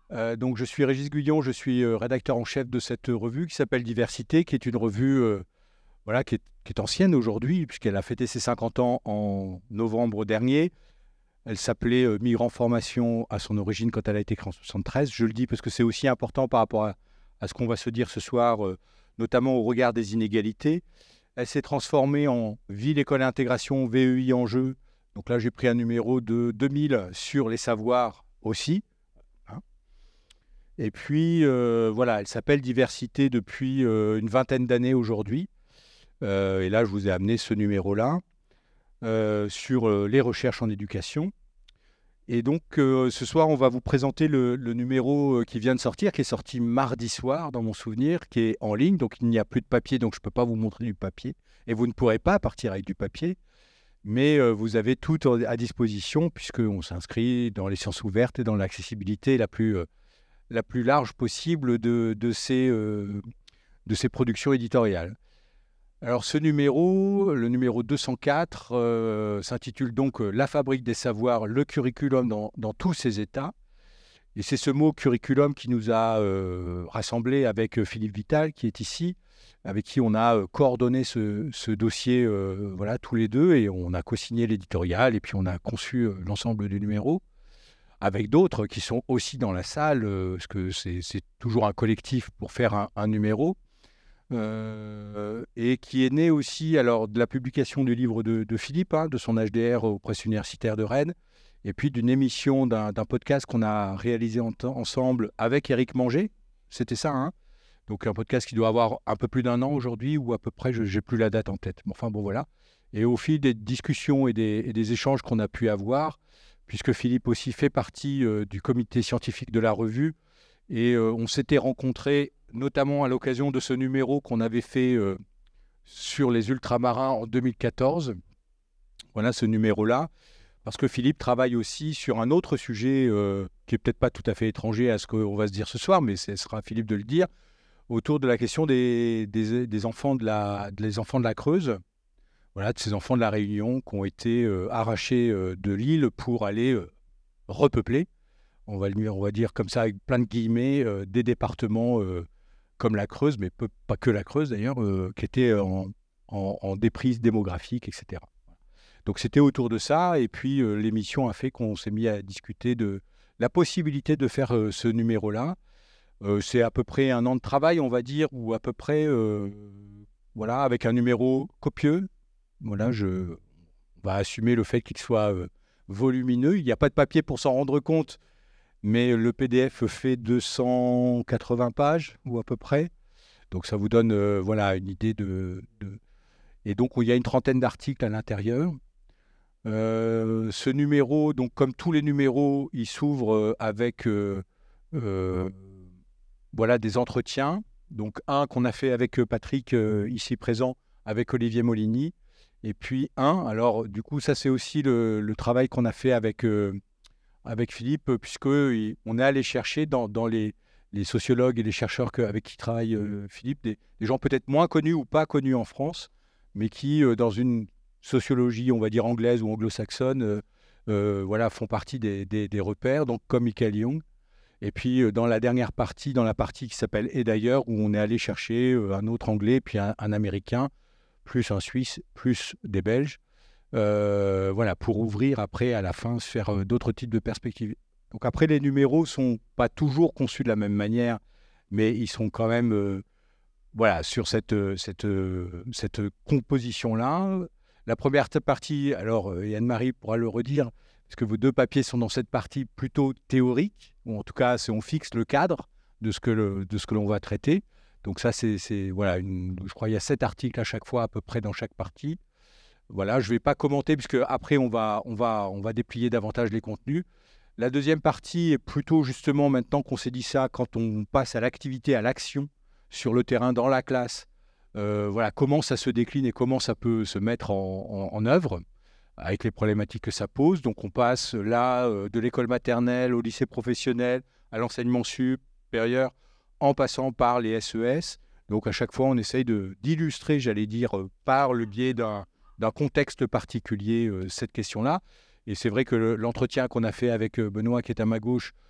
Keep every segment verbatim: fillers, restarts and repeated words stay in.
Euh, donc, je suis Régis Guyon, je suis euh, rédacteur en chef de cette revue qui s'appelle Diversité, qui est une revue euh, voilà, qui est, qui est ancienne aujourd'hui, puisqu'elle a fêté ses cinquante ans en novembre dernier. Elle s'appelait euh, Migrants Formation à son origine quand elle a été créée en soixante-treize. Je le dis parce que c'est aussi important par rapport à, à ce qu'on va se dire ce soir, euh, notamment au regard des inégalités. Elle s'est transformée en Ville, École et Intégration, V E I Enjeu. Donc là, j'ai pris un numéro de deux mille sur les savoirs aussi, hein. Et puis, euh, voilà, elle s'appelle Diversité depuis euh, une vingtaine d'années aujourd'hui. Euh, et là, je vous ai amené ce numéro-là euh, sur euh, les recherches en éducation. Et donc, euh, ce soir, on va vous présenter le, le numéro euh, qui vient de sortir, qui est sorti mardi soir, dans mon souvenir, qui est en ligne. Donc, il n'y a plus de papier, donc je ne peux pas vous montrer du papier. Et vous ne pourrez pas partir avec du papier. Mais euh, vous avez tout à disposition, puisqu'on s'inscrit dans les sciences ouvertes et dans l'accessibilité la plus, euh, la plus large possible de, de, ces, euh, de ces productions éditoriales. Alors ce numéro, le numéro deux cent quatre, euh, s'intitule donc euh, La fabrique des savoirs, le curriculum dans, dans tous ses états. Et c'est ce mot curriculum qui nous a euh, rassemblés avec euh, Philippe Vital, qui est ici, avec qui on a euh, coordonné ce, ce dossier euh, voilà, tous les deux, et on a co-signé l'éditorial, et puis on a conçu euh, l'ensemble du numéro, avec d'autres qui sont aussi dans la salle, euh, parce que c'est, c'est toujours un collectif pour faire un, un numéro. Euh, et qui est né aussi alors, de la publication du livre de, de Philippe, hein, de son H D R aux presses universitaires de Rennes, et puis d'une émission, d'un, d'un podcast qu'on a réalisé en temps- ensemble avec Éric Manger. C'était ça, hein. Donc un podcast qui doit avoir un peu plus d'un an aujourd'hui, ou à peu près, je n'ai plus la date en tête. Mais enfin bon, voilà. Et au fil des discussions et des, et des échanges qu'on a pu avoir, puisque Philippe aussi fait partie euh, du comité scientifique de la revue, et euh, on s'était rencontrés notamment à l'occasion de ce numéro qu'on avait fait euh, sur les ultramarins en deux mille quatorze. Voilà ce numéro-là. Parce que Philippe travaille aussi sur un autre sujet euh, qui est peut-être pas tout à fait étranger à ce qu'on va se dire ce soir, mais ce sera à Philippe de le dire, autour de la question des, des, des enfants, de la, des enfants de la Creuse. Voilà, de ces enfants de la Réunion qui ont été euh, arrachés euh, de l'île pour aller euh, repeupler, on va, le- on va dire comme ça avec plein de guillemets, euh, des départements euh, comme la Creuse, mais peu- pas que la Creuse d'ailleurs, euh, qui étaient en, en- en déprise démographique, et cetera. Donc c'était autour de ça, et puis euh, l'émission a fait qu'on s'est mis à discuter de la possibilité de faire euh, ce numéro-là. Euh, c'est à peu près un an de travail, on va dire, ou à peu près, euh, voilà, avec un numéro copieux. Voilà, je on va assumer le fait qu'il soit euh, volumineux. Il n'y a pas de papier pour s'en rendre compte, mais le P D F fait deux cent quatre-vingts pages, ou à peu près. Donc ça vous donne euh, voilà, une idée de, de- Et donc il y a une trentaine d'articles à l'intérieur. Euh, ce numéro, donc comme tous les numéros, il s'ouvre euh, avec euh, euh, voilà, des entretiens. Donc un qu'on a fait avec euh, Patrick, euh, ici présent, avec Olivier Molini. Et puis un, alors du coup ça c'est aussi le, le travail qu'on a fait avec, euh, avec Philippe, puisqu'on est allé chercher dans, dans les, les sociologues et les chercheurs que- avec qui travaille euh, Philippe, des, des gens peut-être moins connus ou pas connus en France, mais qui, euh, dans une sociologie, on va dire anglaise ou anglo-saxonne, euh, euh, voilà, font partie des, des- des repères, donc comme Michael Young. Et puis euh, dans la dernière partie, dans la partie qui s'appelle Et d'ailleurs, où on est allé chercher euh, un autre anglais, puis un, un américain, plus un suisse, plus des belges, euh, voilà, pour ouvrir après, à la fin, se faire euh, d'autres types de perspectives. Donc après, les numéros sont pas toujours conçus de la même manière, mais ils sont quand même, euh, voilà, sur cette, euh, cette, euh, cette composition-là. La première t- partie, alors, euh, et Anne-Marie pourra le redire, parce que vos deux papiers sont dans cette partie plutôt théorique, ou en tout cas, c'est- on fixe le cadre de ce que, le- de ce que l'on va traiter. Donc ça, c'est, c'est, voilà, une- je crois qu'il y a sept articles à chaque fois, à peu près dans chaque partie. Voilà, je ne vais pas commenter puisque après on va, on va, on va déplier davantage les contenus. La deuxième partie est plutôt justement maintenant qu'on s'est dit ça, quand on passe à l'activité, à l'action sur le terrain, dans la classe. Euh, voilà, comment ça se décline et comment ça peut se mettre en, en- en œuvre avec les problématiques que ça pose. Donc on passe là euh, de l'école maternelle au lycée professionnel, à l'enseignement supérieur, en passant par les S E S. Donc à chaque fois, on essaye de, d'illustrer, j'allais dire, euh, par le biais d'un, d'un contexte particulier, euh, cette question-là. Et c'est vrai que le- l'entretien qu'on a fait avec euh, Benoît, qui est à ma gauche,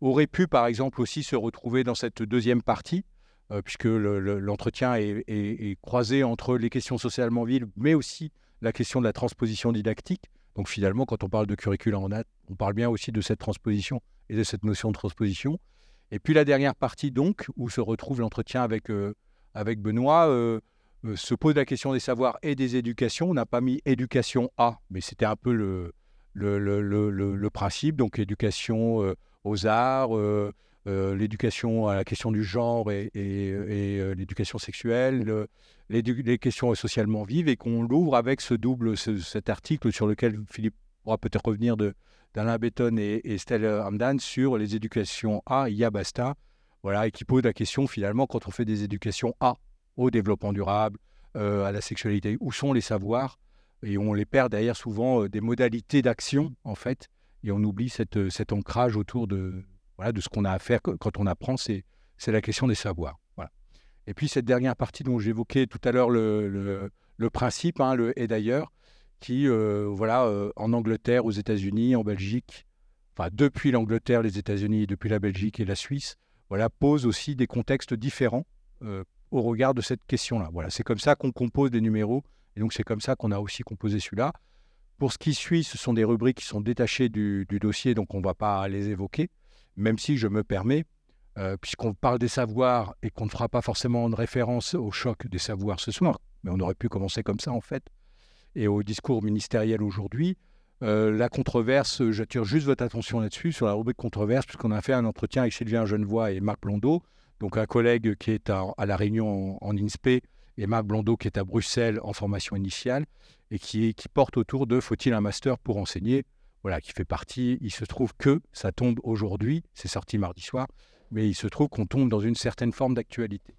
aurait pu, par exemple, aussi se retrouver dans cette deuxième partie, euh, puisque le, le, l'entretien est, est, est croisé entre les questions socialement vives, mais aussi la question de la transposition didactique. Donc finalement, quand on parle de curricula en A T, on parle bien aussi de cette transposition et de cette notion de transposition. Et puis la dernière partie, donc, où se retrouve l'entretien avec, euh, avec Benoît, euh, euh, se pose la question des savoirs et des éducations. On n'a pas mis éducation A, mais c'était un peu le, le, le, le, le, le principe. Donc éducation euh, aux arts, euh, euh, l'éducation à la question du genre et, et, et euh, l'éducation sexuelle, le, les questions socialement vives, et qu'on l'ouvre avec ce double, ce, cet article sur lequel Philippe pourra peut-être revenir de d'Alain Béton et, et Estelle Hamdan sur les éducations A, I A, basta, voilà, et qui pose la question finalement, quand on fait des éducations A, au développement durable, euh, à la sexualité, où sont les savoirs? Et on les perd derrière souvent euh, des modalités d'action, en fait, et on oublie cette, cet ancrage autour de, voilà, de ce qu'on a à faire quand on apprend, c'est, c'est la question des savoirs. Voilà. Et puis cette dernière partie dont j'évoquais tout à l'heure le, le, le principe, hein, le et d'ailleurs, qui, euh, voilà, euh, en Angleterre, aux États-Unis, en Belgique, enfin depuis l'Angleterre, les États-Unis, depuis la Belgique et la Suisse, voilà, pose aussi des contextes différents euh, au regard de cette question-là. Voilà, c'est comme ça qu'on compose des numéros, et donc c'est comme ça qu'on a aussi composé celui-là. Pour ce qui suit, ce sont des rubriques qui sont détachées du, du dossier, donc on ne va pas les évoquer, même si je me permets, euh, puisqu'on parle des savoirs et qu'on ne fera pas forcément une référence au choc des savoirs ce soir, mais on aurait pu commencer comme ça en fait, et au discours ministériel aujourd'hui. Euh, la controverse, j'attire juste votre attention là-dessus, sur la rubrique controverse, puisqu'on a fait un entretien avec Sylvain Genevoix et Marc Blondeau, donc un collègue qui est à, à La Réunion en, en INSPE, et Marc Blondeau qui est à Bruxelles en formation initiale, et qui, qui porte autour de « Faut-il un master pour enseigner ?» Voilà, qui fait partie, il se trouve que ça tombe aujourd'hui, c'est sorti mardi soir, mais il se trouve qu'on tombe dans une certaine forme d'actualité.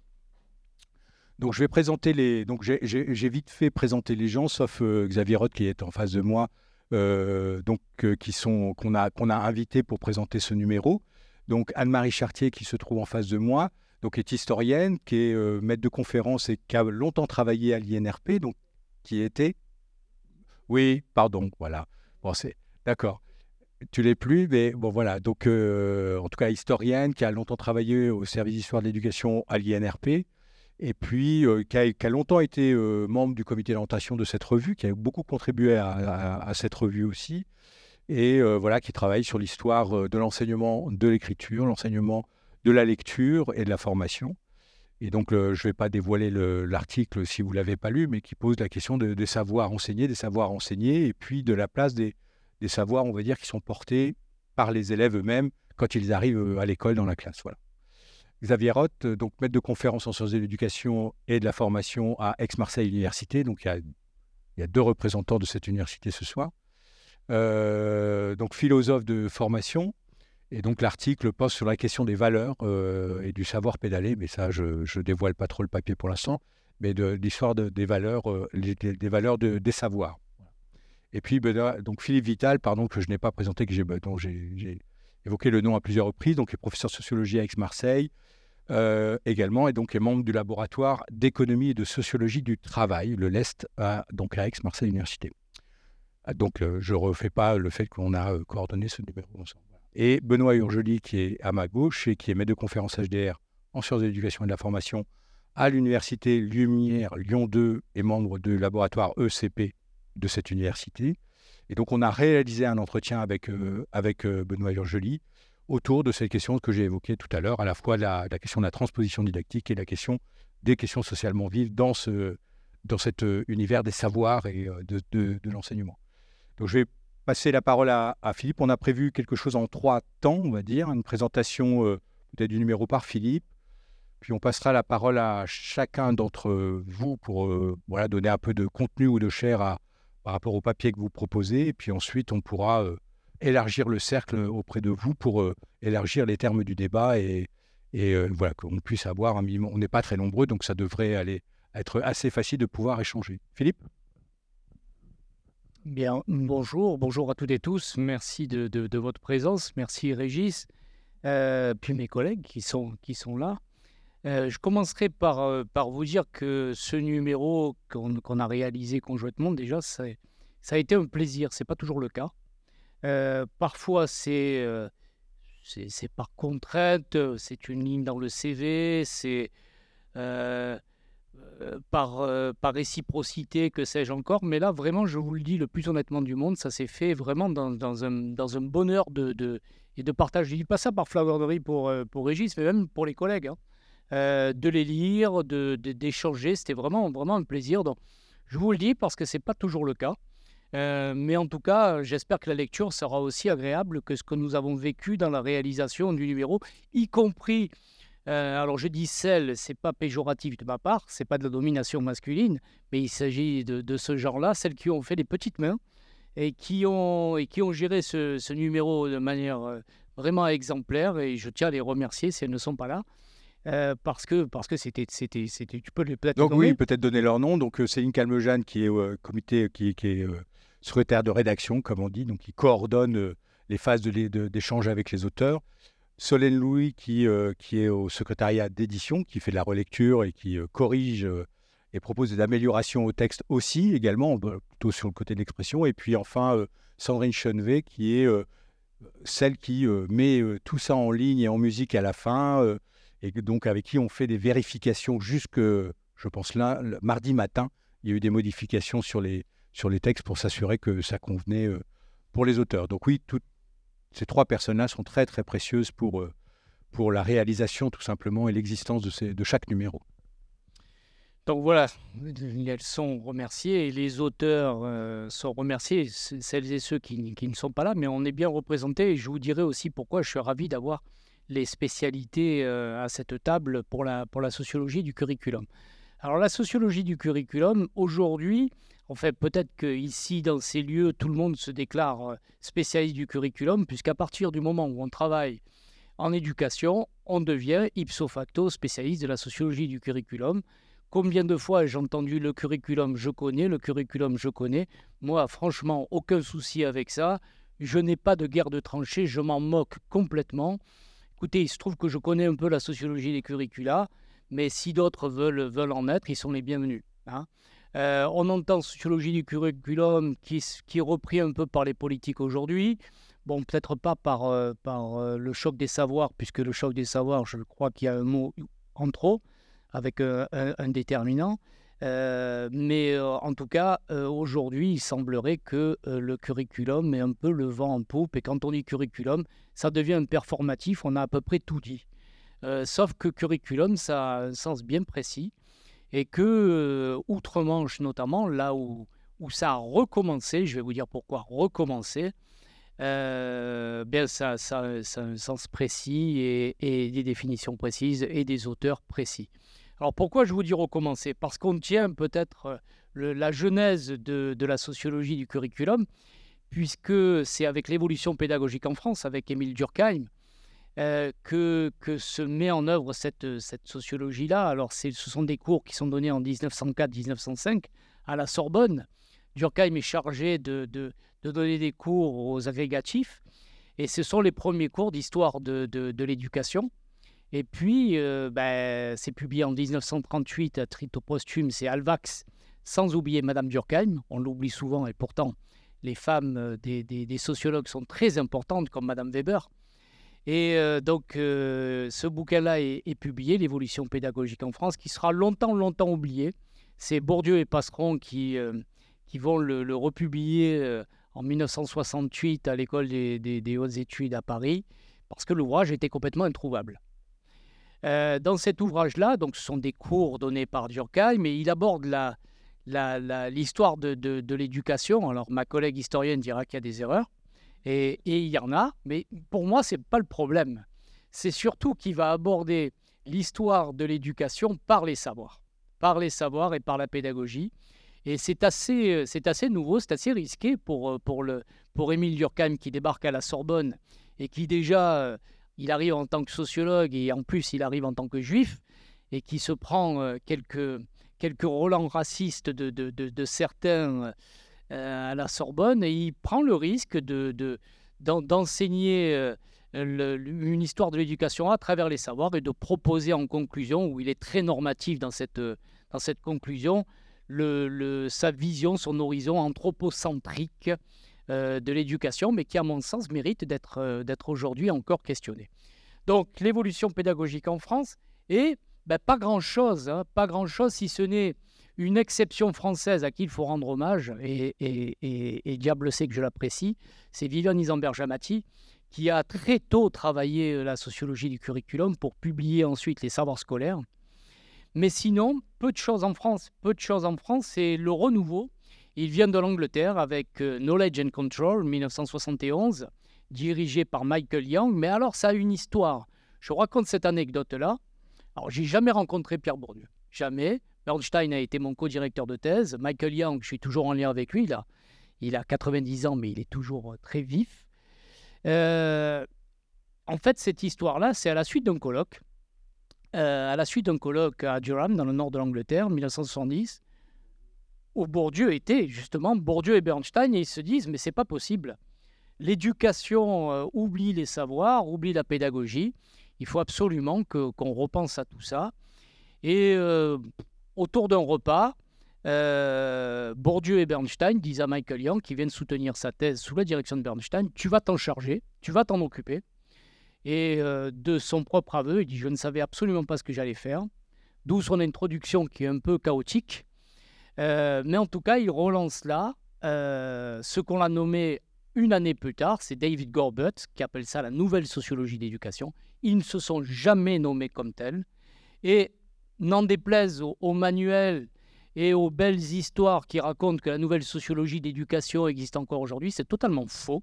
Donc je vais présenter les. Donc j'ai, j'ai, j'ai vite fait présenter les gens, sauf euh, Xavier Roth qui est en face de moi, euh, donc euh, qui sont qu'on a qu'on a invité pour présenter ce numéro. Donc Anne-Marie Chartier qui se trouve en face de moi, donc est historienne, qui est euh, maître de conférence et qui a longtemps travaillé à l'I N R P, donc qui était. Oui, pardon, voilà. Bon, c'est d'accord. Tu l'es plus, mais bon voilà. Donc euh, en tout cas historienne, qui a longtemps travaillé au service d'histoire de l'éducation à l'I N R P. Et puis euh, qui, a, qui a longtemps été euh, membre du comité d'orientation de cette revue, qui a beaucoup contribué à, à, à cette revue aussi, et euh, voilà, qui travaille sur l'histoire euh, de l'enseignement de l'écriture, l'enseignement de la lecture et de la formation. Et donc, euh, je ne vais pas dévoiler le, l'article si vous ne l'avez pas lu, mais qui pose la question de, des savoirs enseignés, des savoirs enseignés, et puis de la place des, des savoirs, on va dire, qui sont portés par les élèves eux-mêmes quand ils arrivent à l'école, dans la classe. Voilà. Xavier Roth, donc maître de conférence en sciences de l'éducation et de la formation à Aix-Marseille Université. Donc il y a, il y a deux représentants de cette université ce soir. Euh, donc philosophe de formation. Et donc l'article pose sur la question des valeurs euh, et du savoir pédaler. Mais ça, je ne dévoile pas trop le papier pour l'instant. Mais de, de l'histoire de, des valeurs, euh, des, des valeurs de, des savoirs. Et puis Benoît, donc Philippe Vital, pardon, que je n'ai pas présenté, que j'ai, dont j'ai, j'ai évoqué le nom à plusieurs reprises. Donc il est professeur de sociologie à Aix-Marseille. Euh, également, et donc est membre du laboratoire d'économie et de sociologie du travail, le LEST, à, donc à Aix-Marseille Université. Donc euh, je ne refais pas le fait qu'on a euh, coordonné ce numéro ensemble. Et Benoît Urgely, qui est à ma gauche et qui est maître de conférence H D R en sciences de l'éducation et de la formation à l'université Lumière Lyon deux et membre du laboratoire E C P de cette université. Et donc on a réalisé un entretien avec, euh, avec euh, Benoît Urgely autour de cette question que j'ai évoquée tout à l'heure, à la fois la, la question de la transposition didactique et la question des questions socialement vives dans, ce, dans cet euh, univers des savoirs et euh, de, de, de l'enseignement. Donc je vais passer la parole à, à Philippe. On a prévu quelque chose en trois temps, on va dire, une présentation euh, peut-être du numéro par Philippe, puis on passera la parole à chacun d'entre vous pour euh, voilà, donner un peu de contenu ou de chair à, par rapport au papier que vous proposez, et puis ensuite on pourra... Euh, élargir le cercle auprès de vous pour euh, élargir les termes du débat et, et euh, voilà, qu'on puisse avoir un minimum. On n'est pas très nombreux, donc ça devrait aller, être assez facile de pouvoir échanger. Philippe ? Bien, bonjour, bonjour à toutes et tous. Merci de, de, de votre présence. Merci Régis, euh, puis mes collègues qui sont, qui sont là. Euh, je commencerai par, euh, par vous dire que ce numéro qu'on, qu'on a réalisé conjointement, déjà, ça, ça a été un plaisir. Ce n'est pas toujours le cas. Euh, parfois, c'est, euh, c'est, c'est par contrainte, c'est une ligne dans le C V, c'est euh, euh, par, euh, par réciprocité, que sais-je encore. Mais là, vraiment, je vous le dis le plus honnêtement du monde, ça s'est fait vraiment dans, dans, un, dans un bonheur de, de, et de partage. Je ne dis pas ça par flagornerie pour, euh, pour Régis, mais même pour les collègues. Hein. Euh, de les lire, de, de- d'échanger, c'était vraiment, vraiment un plaisir. Donc, je vous le dis parce que ce n'est pas toujours le cas. Euh, mais en tout cas, j'espère que la lecture sera aussi agréable que ce que nous avons vécu dans la réalisation du numéro, y compris, euh, alors je dis celle, c'est pas péjoratif de ma part, c'est pas de la domination masculine, mais il s'agit de, de ce genre-là, celles qui ont fait les petites mains et qui ont, et qui ont géré ce, ce numéro de manière euh, vraiment exemplaire, et je tiens à les remercier si elles ne sont pas là, euh, parce que parce que c'était, c'était, c'était, tu peux les- peut-être les Donc oui, nommer. peut-être donner leur nom. Donc euh, Céline Calmejane qui est euh, comité, qui, qui est euh, secrétaire de rédaction, comme on dit, donc qui coordonne euh, les phases de l'é- de- d'échange avec les auteurs. Solène Louis qui, euh, qui est au secrétariat d'édition, qui fait de la relecture et qui euh, corrige euh, et propose des améliorations au texte aussi, également, bah, plutôt sur le côté de l'expression. Et puis enfin, euh, Sandrine Chenevet qui est euh, celle qui euh, met euh, tout ça en ligne et en musique à la fin, euh, et que- donc avec qui on fait des vérifications jusque, je pense là, le mardi matin, il y a eu des modifications sur les, sur les textes pour s'assurer que ça convenait euh, pour les auteurs. Donc oui, toutes ces trois personnes-là sont très très précieuses pour, euh, pour la réalisation tout simplement et l'existence de, ces, de chaque numéro. Donc voilà, elles sont remerciées et les auteurs euh, sont remerciés, c- celles et ceux qui, n- qui ne sont pas là, mais on est bien représentés et je vous dirai aussi pourquoi je suis ravi d'avoir les spécialités euh, à cette table pour la, pour la sociologie du curriculum. Alors la sociologie du curriculum, aujourd'hui, en fait peut-être qu'ici dans ces lieux, tout le monde se déclare euh, spécialiste du curriculum, puisqu'à partir du moment où on travaille en éducation, on devient ipso facto spécialiste de la sociologie du curriculum. Combien de fois j'ai entendu le curriculum, je connais, le curriculum, je connais. Moi, franchement, aucun souci avec ça. Je n'ai pas de guerre de tranchées, je m'en moque complètement. Écoutez, il se trouve que je connais un peu la sociologie des curricula, mais si d'autres veulent, veulent en être, ils sont les bienvenus. Hein. Euh, on entend sociologie du curriculum qui, s- qui est repris un peu par les politiques aujourd'hui. Bon, peut-être pas par, euh, par euh, le choc des savoirs, puisque le choc des savoirs, je crois qu'il y a un mot en trop, avec euh, un, un déterminant. Euh, mais euh, en tout cas, euh, aujourd'hui, il semblerait que euh, le curriculum ait un peu le vent en poupe. Et quand on dit curriculum, ça devient un performatif, on a à peu près tout dit. Euh, sauf que curriculum, ça a un sens bien précis. Et que, euh, outre-Manche notamment, là où, où ça a recommencé, je vais vous dire pourquoi recommencer, euh, bien ça, ça, ça a un sens précis et, et des définitions précises et des auteurs précis. Alors pourquoi je vous dis recommencer? Parce qu'on tient peut-être euh, le- la genèse de, de la sociologie du curriculum, puisque c'est avec l'évolution pédagogique en France, avec Émile Durkheim, euh, que, que se met en œuvre cette, cette sociologie-là. Alors c'est- ce sont des cours qui sont donnés en dix-neuf cent quatre dix neuf cent cinq à la Sorbonne. Durkheim est chargé de, de, de donner des cours aux agrégatifs, et ce sont les premiers cours d'histoire de, de, de l'éducation. Et puis, euh, ben, c'est publié en dix-neuf cent trente-huit à titre posthume, c'est Alvax, sans oublier Madame Durkheim. On l'oublie souvent, et pourtant, les femmes euh, des, des, des sociologues sont très importantes, comme Madame Weber. Et euh, donc, euh, ce bouquin-là est, est publié, L'évolution pédagogique en France, qui sera longtemps, longtemps oublié. C'est Bourdieu et Passeron qui, euh, qui vont le, le republier euh, en mille neuf cent soixante-huit à l'École des, des, des hautes études à Paris, parce que l'ouvrage était complètement introuvable. Euh, dans cet ouvrage-là, donc, ce sont des cours donnés par Durkheim, mais il aborde la, la, la, l'histoire de, de, de l'éducation. Alors, ma collègue historienne dira qu'il y a des erreurs, et, et il y en a, mais pour moi, ce n'est pas le problème. C'est surtout qu'il va aborder l'histoire de l'éducation par les savoirs, par les savoirs et par la pédagogie. Et c'est assez, c'est assez nouveau, c'est assez risqué pour, pour, le, pour Émile Durkheim qui débarque à la Sorbonne et qui déjà, euh, il arrive en tant que sociologue et en plus il arrive en tant que juif et qui se prend euh, quelques, quelques relents racistes de, de, de, de certains euh, à la Sorbonne et il prend le risque de, de, d'en, d'enseigner euh, le, une histoire de l'éducation à travers les savoirs et de proposer en conclusion, où il est très normatif dans cette, dans cette conclusion, le, le, sa vision, son horizon anthropocentrique euh, de l'éducation, mais qui, à mon sens, mérite d'être euh, d'être aujourd'hui encore questionné. Donc, l'évolution pédagogique en France est ben, pas grand-chose, hein, pas grand-chose si ce n'est une exception française à qui il faut rendre hommage, et, et, et, et diable sait que je l'apprécie, c'est Viviane Isambert-Jamati, qui a très tôt travaillé la sociologie du curriculum pour publier ensuite les savoirs scolaires. Mais sinon, peu de choses en France. Peu de choses en France, c'est le renouveau. Il vient de l'Angleterre avec euh, Knowledge and Control, mille neuf cent soixante et onze, dirigé par Michael Young. Mais alors, ça a une histoire. Je raconte cette anecdote-là. Alors, j'ai jamais rencontré Pierre Bourdieu. Jamais. Bernstein a été mon co-directeur de thèse. Michael Young, je suis toujours en lien avec lui. Il a, il a quatre-vingt-dix ans, mais il est toujours très vif. Euh, en fait, cette histoire-là, c'est à la suite d'un colloque. Euh, à la suite d'un colloque à Durham, dans le nord de l'Angleterre, mille neuf cent soixante-dix, où Bourdieu était, justement, Bourdieu et Bernstein, et ils se disent, mais c'est pas possible. L'éducation euh, oublie les savoirs, oublie la pédagogie. Il faut absolument que, qu'on repense à tout ça. Et euh, autour d'un repas, euh, Bourdieu et Bernstein disent à Michael Young, qui vient de soutenir sa thèse sous la direction de Bernstein, tu vas t'en charger, tu vas t'en occuper. Et euh, de son propre aveu, il dit, je ne savais absolument pas ce que j'allais faire. D'où son introduction qui est un peu chaotique. Euh, mais en tout cas, il relance là euh, ce qu'on a nommé une année plus tard, c'est David Gorbutt qui appelle ça la nouvelle sociologie d'éducation. Ils ne se sont jamais nommés comme tels. Et n'en déplaise aux, aux manuels et aux belles histoires qui racontent que la nouvelle sociologie d'éducation existe encore aujourd'hui, c'est totalement faux.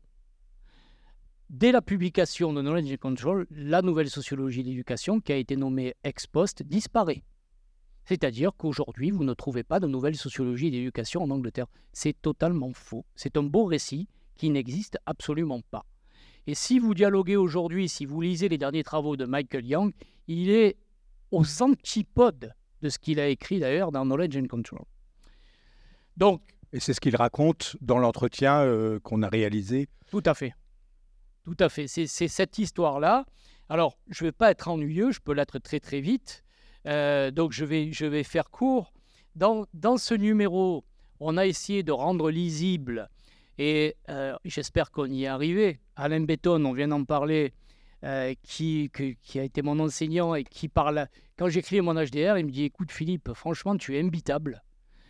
Dès la publication de Knowledge and Control, la nouvelle sociologie d'éducation, qui a été nommée ex post, disparaît. C'est-à-dire qu'aujourd'hui, vous ne trouvez pas de nouvelle sociologie d'éducation en Angleterre. C'est totalement faux. C'est un beau récit qui n'existe absolument pas. Et si vous dialoguez aujourd'hui, si vous lisez les derniers travaux de Michael Young, il est aux antipodes de ce qu'il a écrit d'ailleurs dans Knowledge and Control. Donc, et c'est ce qu'il raconte dans l'entretien euh, qu'on a réalisé. Tout à fait. Tout à fait. C'est, c'est cette histoire-là. Alors, je ne vais pas être ennuyeux, je peux l'être très très vite. Euh, donc, je vais, je vais faire court. Dans, dans ce numéro, on a essayé de rendre lisible, et euh, j'espère qu'on y est arrivé. Alain Béton, on vient d'en parler, euh, qui, que, qui a été mon enseignant et qui parle. Quand j'écris mon H D R, il me dit, écoute Philippe, franchement, tu es imbitable.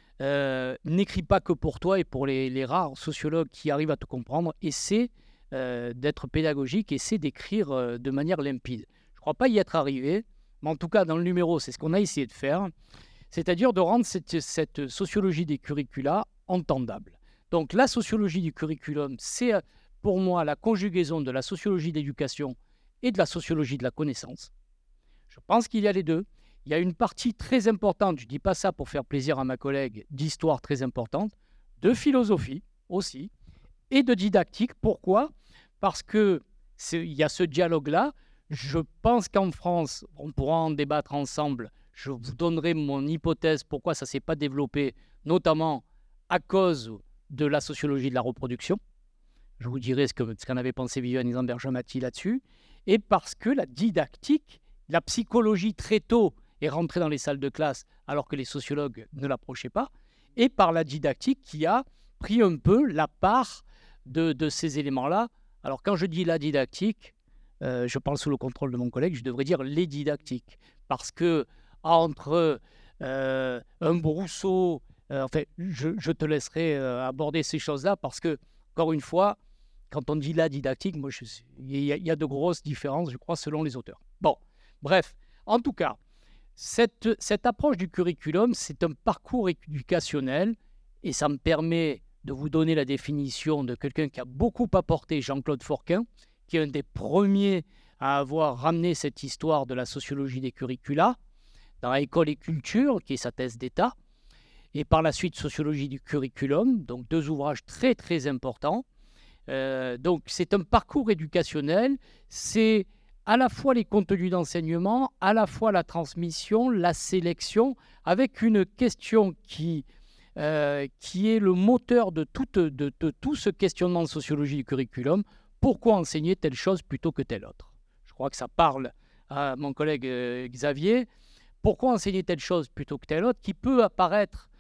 Euh, n'écris pas que pour toi et pour les, les rares sociologues qui arrivent à te comprendre. Essaie euh, d'être pédagogique, essaie d'écrire euh, de manière limpide. Je ne crois pas y être arrivé, mais en tout cas, dans le numéro, c'est ce qu'on a essayé de faire, c'est-à-dire de rendre cette, cette sociologie des curricula entendable. Donc, la sociologie du curriculum, c'est pour moi la conjugaison de la sociologie d'éducation et de la sociologie de la connaissance. Je pense qu'il y a les deux. Il y a une partie très importante, je ne dis pas ça pour faire plaisir à ma collègue, d'histoire très importante, de philosophie aussi, et de didactique. Pourquoi ? Parce qu'il y a ce dialogue-là. Je pense qu'en France, on pourra en débattre ensemble. Je vous donnerai mon hypothèse pourquoi ça ne s'est pas développé, notamment à cause de la sociologie de la reproduction. Je vous dirai ce, que, ce qu'en avait pensé Viviane Isambert-Jamati là-dessus. Et parce que la didactique, la psychologie très tôt est rentrée dans les salles de classe alors que les sociologues ne l'approchaient pas, et par la didactique qui a pris un peu la part de, de ces éléments-là. Alors quand je dis la didactique, euh, je parle sous le contrôle de mon collègue, je devrais dire les didactiques. Parce que entre euh, un Brousseau, euh, enfin, je, je te laisserai euh, aborder ces choses-là parce que, encore une fois, quand on dit la didactique, moi, je, il, y a, il y a de grosses différences, je crois, selon les auteurs. Bon, bref, en tout cas, cette, cette approche du curriculum, c'est un parcours éducationnel et ça me permet de vous donner la définition de quelqu'un qui a beaucoup apporté, Jean-Claude Forquin, qui est un des premiers à avoir ramené cette histoire de la sociologie des curricula dans École et culture, qui est sa thèse d'État, et par la suite Sociologie du curriculum, donc deux ouvrages très très importants. Euh, donc c'est un parcours éducationnel, c'est à la fois les contenus d'enseignement, à la fois la transmission, la sélection, avec une question qui, euh, qui est le moteur de tout, de, de tout ce questionnement de sociologie du curriculum. Pourquoi enseigner telle chose plutôt que telle autre ? Je crois que ça parle à mon collègue euh, Xavier. Pourquoi enseigner telle chose plutôt que telle autre, qui peut apparaître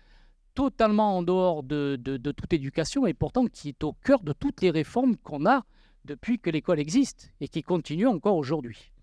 totalement en dehors de, de, de toute éducation et pourtant qui est au cœur de toutes les réformes qu'on a depuis que l'école existe et qui continue encore aujourd'hui.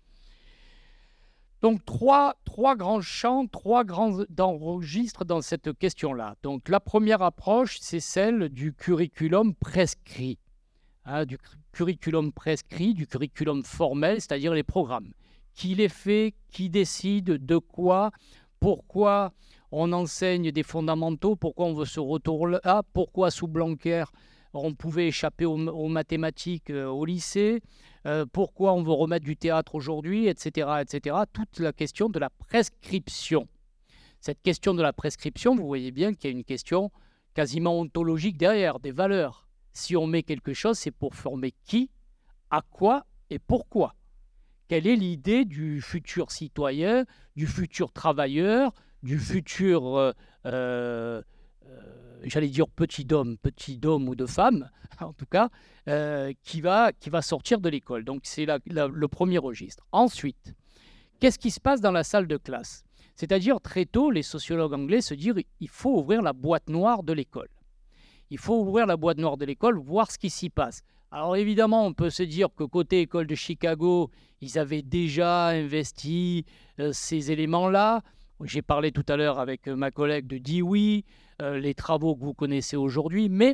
Donc, trois, trois grands champs, trois grands registres dans cette question-là. Donc, la première approche, c'est celle du curriculum prescrit. Hein, du curriculum prescrit, du curriculum formel, c'est-à-dire les programmes. Qui les fait, qui décide, de quoi, pourquoi on enseigne des fondamentaux, pourquoi on veut ce retour là, pourquoi sous Blanquer on pouvait échapper aux, aux mathématiques euh, au lycée, euh, pourquoi on veut remettre du théâtre aujourd'hui, et cetera, et cetera. Toute la question de la prescription. Cette question de la prescription, vous voyez bien qu'il y a une question quasiment ontologique derrière, des valeurs. Si on met quelque chose, c'est pour former qui, à quoi et pourquoi. Quelle est l'idée du futur citoyen, du futur travailleur, du futur... Euh, euh, Euh, j'allais dire petit d'homme, petit d'homme ou de femme, en tout cas, euh, qui, va, qui va sortir de l'école. Donc, c'est la, la, le premier registre. Ensuite, qu'est-ce qui se passe dans la salle de classe? C'est-à-dire, très tôt, les sociologues anglais se disent il faut ouvrir la boîte noire de l'école. Il faut ouvrir la boîte noire de l'école, voir ce qui s'y passe. Alors, évidemment, on peut se dire que côté école de Chicago, ils avaient déjà investi euh, ces éléments-là. J'ai parlé tout à l'heure avec ma collègue de Dewey, euh, les travaux que vous connaissez aujourd'hui, mais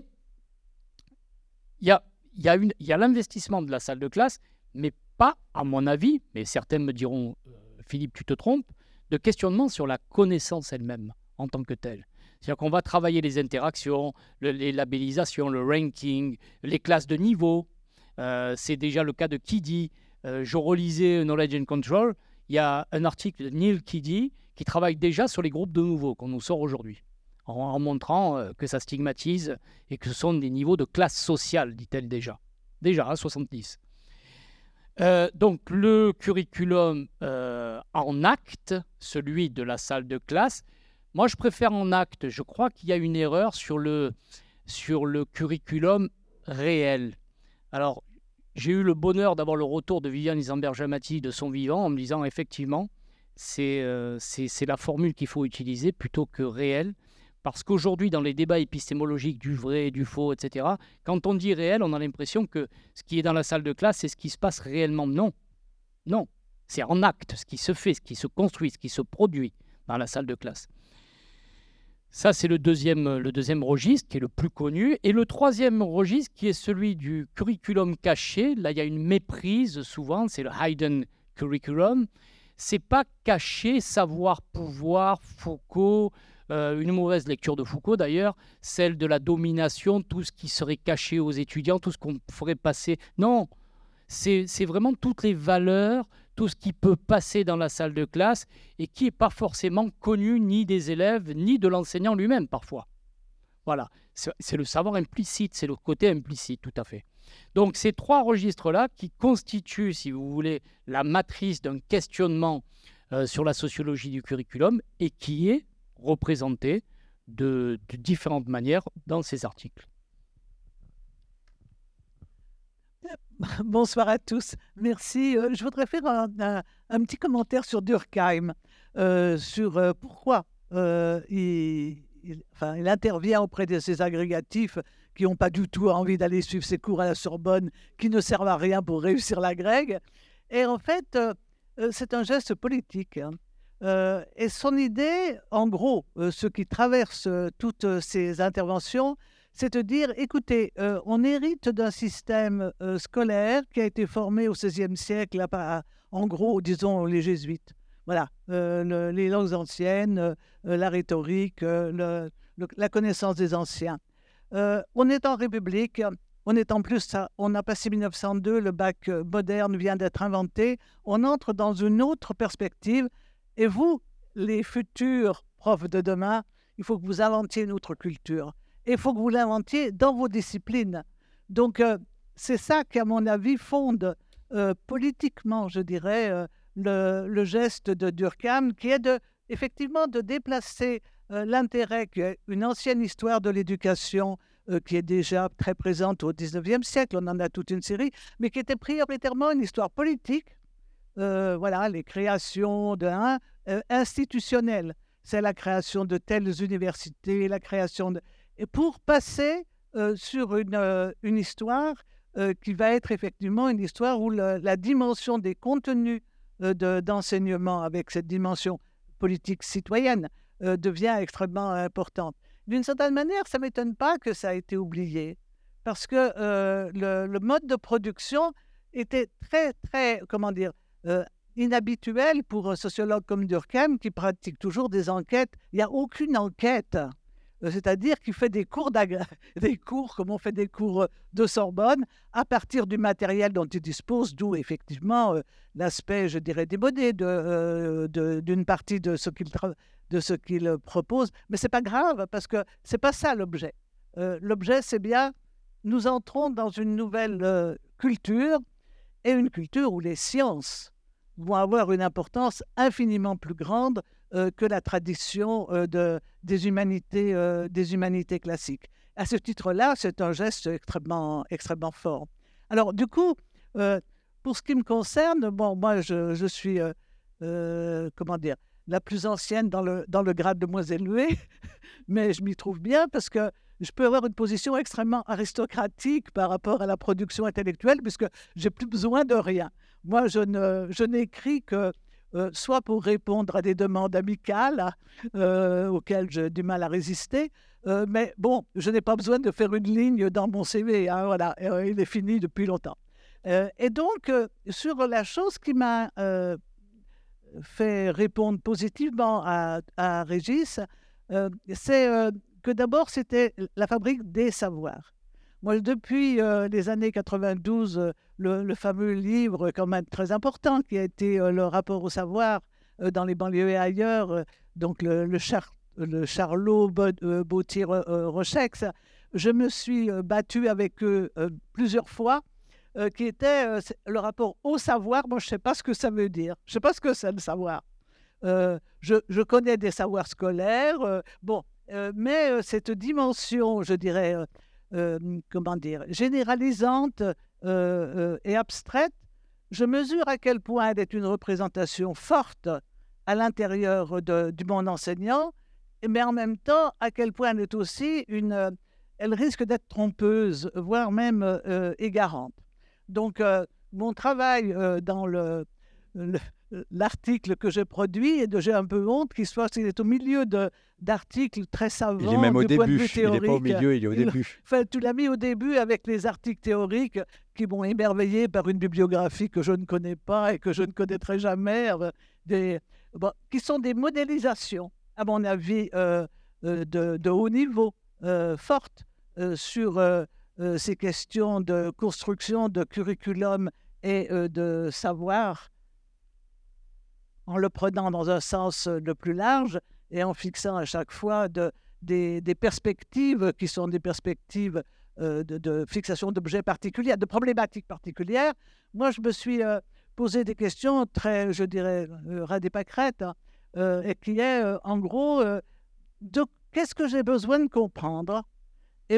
il y a, y a, une, y a l'investissement de la salle de classe, mais pas, à mon avis, mais certains me diront, euh, Philippe, tu te trompes, de questionnement sur la connaissance elle-même en tant que telle. C'est-à-dire qu'on va travailler les interactions, le, les labellisations, le ranking, les classes de niveau. Euh, c'est déjà le cas de Kiddy. Euh, je relisais Knowledge and Control. Il y a un article de Neil Kiddy qui travaille déjà sur les groupes de nouveaux qu'on nous sort aujourd'hui, en, en montrant euh, que ça stigmatise et que ce sont des niveaux de classe sociale, dit-elle déjà. Déjà, à soixante-dix. Euh, donc, le curriculum euh, en acte, celui de la salle de classe, moi, je préfère en acte. Je crois qu'il y a une erreur sur le, sur le curriculum réel. Alors, j'ai eu le bonheur d'avoir le retour de Viviane Isambert-Jamati de son vivant en me disant, effectivement, c'est, euh, c'est, c'est la formule qu'il faut utiliser plutôt que réel. Parce qu'aujourd'hui, dans les débats épistémologiques du vrai, du faux, et cetera, quand on dit réel, on a l'impression que ce qui est dans la salle de classe, c'est ce qui se passe réellement. Non, non, c'est en acte, ce qui se fait, ce qui se construit, ce qui se produit dans la salle de classe. Ça, c'est le deuxième, le deuxième registre qui est le plus connu. Et le troisième registre qui est celui du curriculum caché. Là, il y a une méprise souvent, c'est le hidden curriculum. C'est pas caché, savoir, pouvoir, Foucault, euh, une mauvaise lecture de Foucault d'ailleurs, celle de la domination, tout ce qui serait caché aux étudiants, tout ce qu'on ferait passer. Non, c'est, c'est vraiment toutes les valeurs, tout ce qui peut passer dans la salle de classe et qui n'est pas forcément connu ni des élèves, ni de l'enseignant lui-même parfois. Voilà, c'est, c'est le savoir implicite, c'est le côté implicite, tout à fait. Donc ces trois registres-là qui constituent, si vous voulez, la matrice d'un questionnement euh, sur la sociologie du curriculum et qui est représenté de, de différentes manières dans ces articles. Bonsoir à tous. Merci. Euh, je voudrais faire un, un, un petit commentaire sur Durkheim, euh, sur euh, pourquoi euh, il, il, enfin, il intervient auprès de ces agrégatifs qui n'ont pas du tout envie d'aller suivre ses cours à la Sorbonne, qui ne servent à rien pour réussir la grecque. Et en fait, euh, c'est un geste politique. Hein. Euh, et son idée, en gros, euh, ce qui traverse euh, toutes ces interventions, c'est de dire, écoutez, euh, on hérite d'un système euh, scolaire qui a été formé au seizième siècle, à, à, en gros, disons, les jésuites. Voilà, euh, le, les langues anciennes, euh, la rhétorique, euh, le, le, la connaissance des anciens. Euh, on est en République, on est en plus, on a passé mille neuf cent deux, le bac moderne vient d'être inventé, on entre dans une autre perspective. Et vous, les futurs profs de demain, il faut que vous inventiez une autre culture. Et il faut que vous l'inventiez dans vos disciplines. Donc, euh, c'est ça qui, à mon avis, fonde euh, politiquement, je dirais, euh, le, le geste de Durkheim, qui est de, effectivement de déplacer euh, l'intérêt, qui est une ancienne histoire de l'éducation, euh, qui est déjà très présente au dix-neuvième siècle, on en a toute une série, mais qui était prioritairement une histoire politique, euh, voilà, les créations de, hein, euh, institutionnelles. c'est la création de telles universités, la création de... Et pour passer euh, sur une, euh, une histoire euh, qui va être effectivement une histoire où le, la dimension des contenus euh, de, d'enseignement avec cette dimension politique citoyenne euh, devient extrêmement importante. D'une certaine manière, ça ne m'étonne pas que ça a été oublié, parce que euh, le, le mode de production était très, très, comment dire, euh, inhabituel pour un sociologue comme Durkheim qui pratique toujours des enquêtes. Il n'y a aucune enquête, euh, c'est-à-dire qu'il fait des cours, des cours, comme on fait des cours de Sorbonne, à partir du matériel dont il dispose, d'où effectivement euh, l'aspect, je dirais, démodé de, euh, de, d'une partie de ce qu'il tra- de ce qu'il propose. Mais ce n'est pas grave, parce que ce n'est pas ça l'objet. Euh, l'objet, c'est bien, nous entrons dans une nouvelle euh, culture, et une culture où les sciences vont avoir une importance infiniment plus grande euh, que la tradition euh, de, des, humanités, euh, des humanités classiques. À ce titre-là, c'est un geste extrêmement, extrêmement fort. Alors, du coup, euh, pour ce qui me concerne, bon, moi, je, je suis, euh, euh, comment dire, la plus ancienne dans le, dans le grade de moins élevé, mais je m'y trouve bien parce que je peux avoir une position extrêmement aristocratique par rapport à la production intellectuelle, puisque j'ai plus besoin de rien. Moi, je, ne, je n'écris que euh, soit pour répondre à des demandes amicales euh, auxquelles j'ai du mal à résister, euh, mais bon, je n'ai pas besoin de faire une ligne dans mon C V, hein, voilà, euh, il est fini depuis longtemps. Euh, et donc, euh, sur la chose qui m'a euh, fait répondre positivement à, à Régis, euh, c'est... Euh, que d'abord, c'était la fabrique des savoirs. Moi, depuis euh, les années quatre-vingt-douze, euh, le, le fameux livre quand même très important qui a été euh, le rapport au savoir euh, dans les banlieues et ailleurs, euh, donc le, le, Char, le Charlot Bautier-Rochex, euh, je me suis euh, battue avec eux euh, plusieurs fois, euh, qui était euh, le rapport au savoir. Moi, je ne sais pas ce que ça veut dire. Je ne sais pas ce que c'est le savoir. Euh, je, je connais des savoirs scolaires. Euh, bon, Euh, mais euh, cette dimension, je dirais, euh, euh, comment dire, généralisante euh, euh, et abstraite, je mesure à quel point elle est une représentation forte à l'intérieur de, du monde enseignant, mais en même temps, à quel point elle est aussi une... Euh, elle risque d'être trompeuse, voire même euh, égarante. Donc, euh, mon travail euh, dans le... le l'article que j'ai produit, et de, j'ai un peu honte qu'il soit, il est au milieu de, d'articles très savants. Il est même au du point de début, vue théorique. Il n'est pas au milieu, il est au il, début. Enfin, tu l'as mis au début avec les articles théoriques qui m'ont émerveillé par une bibliographie que je ne connais pas et que je ne connaîtrai jamais, des, bon, qui sont des modélisations, à mon avis, euh, euh, de, de haut niveau, euh, fortes, euh, sur euh, euh, ces questions de construction de curriculum et euh, de savoir, en le prenant dans un sens le plus large et en fixant à chaque fois de, des, des perspectives qui sont des perspectives euh, de, de fixation d'objets particuliers, de problématiques particulières. Moi, je me suis euh, posé des questions très, je dirais, euh, ras des pâquerettes, hein, euh, et qui est, euh, en gros, euh, de, qu'est-ce que j'ai besoin de comprendre? Et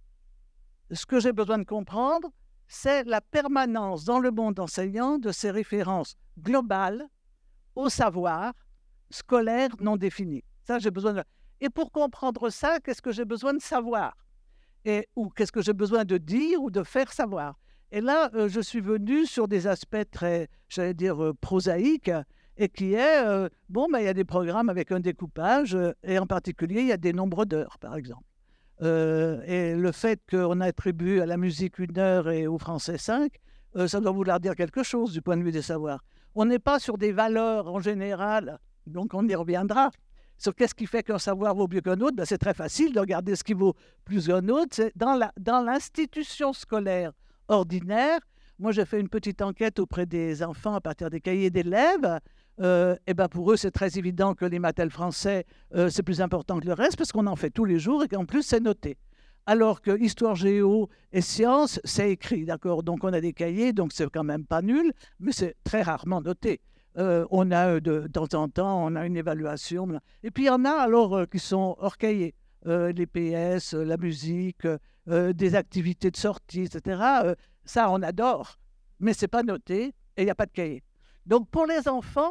ce que j'ai besoin de comprendre, c'est la permanence dans le monde enseignant de ces références globales au savoir scolaire non défini. Ça, j'ai besoin de... Et pour comprendre ça, qu'est-ce que j'ai besoin de savoir? Et, ou qu'est-ce que j'ai besoin de dire ou de faire savoir? Et là, euh, je suis venu sur des aspects très, j'allais dire, euh, prosaïques, et qui est, euh, bon, ben, il y a des programmes avec un découpage, euh, et en particulier, il y a des nombres d'heures, par exemple. Euh, et le fait qu'on attribue à la musique une heure et au français cinq, euh, ça doit vouloir dire quelque chose du point de vue des savoirs. On n'est pas sur des valeurs en général, donc on y reviendra. Sur qu'est-ce qui fait qu'un savoir vaut mieux qu'un autre, ben c'est très facile de regarder ce qui vaut plus qu'un autre. C'est dans, la, dans l'institution scolaire ordinaire, moi j'ai fait une petite enquête auprès des enfants à partir des cahiers d'élèves. Euh, et ben pour eux, c'est très évident que les maths et le français, euh, c'est plus important que le reste parce qu'on en fait tous les jours et qu'en plus, c'est noté. Alors que histoire, géo et sciences, c'est écrit, d'accord? Donc, on a des cahiers, donc c'est quand même pas nul, mais c'est très rarement noté. Euh, on a de, de temps en temps, on a une évaluation. Et puis, il y en a alors euh, qui sont hors cahier. Euh, les P S, euh, la musique, euh, des activités de sortie, et cetera. Euh, ça, on adore, mais c'est pas noté et il n'y a pas de cahier. Donc, pour les enfants,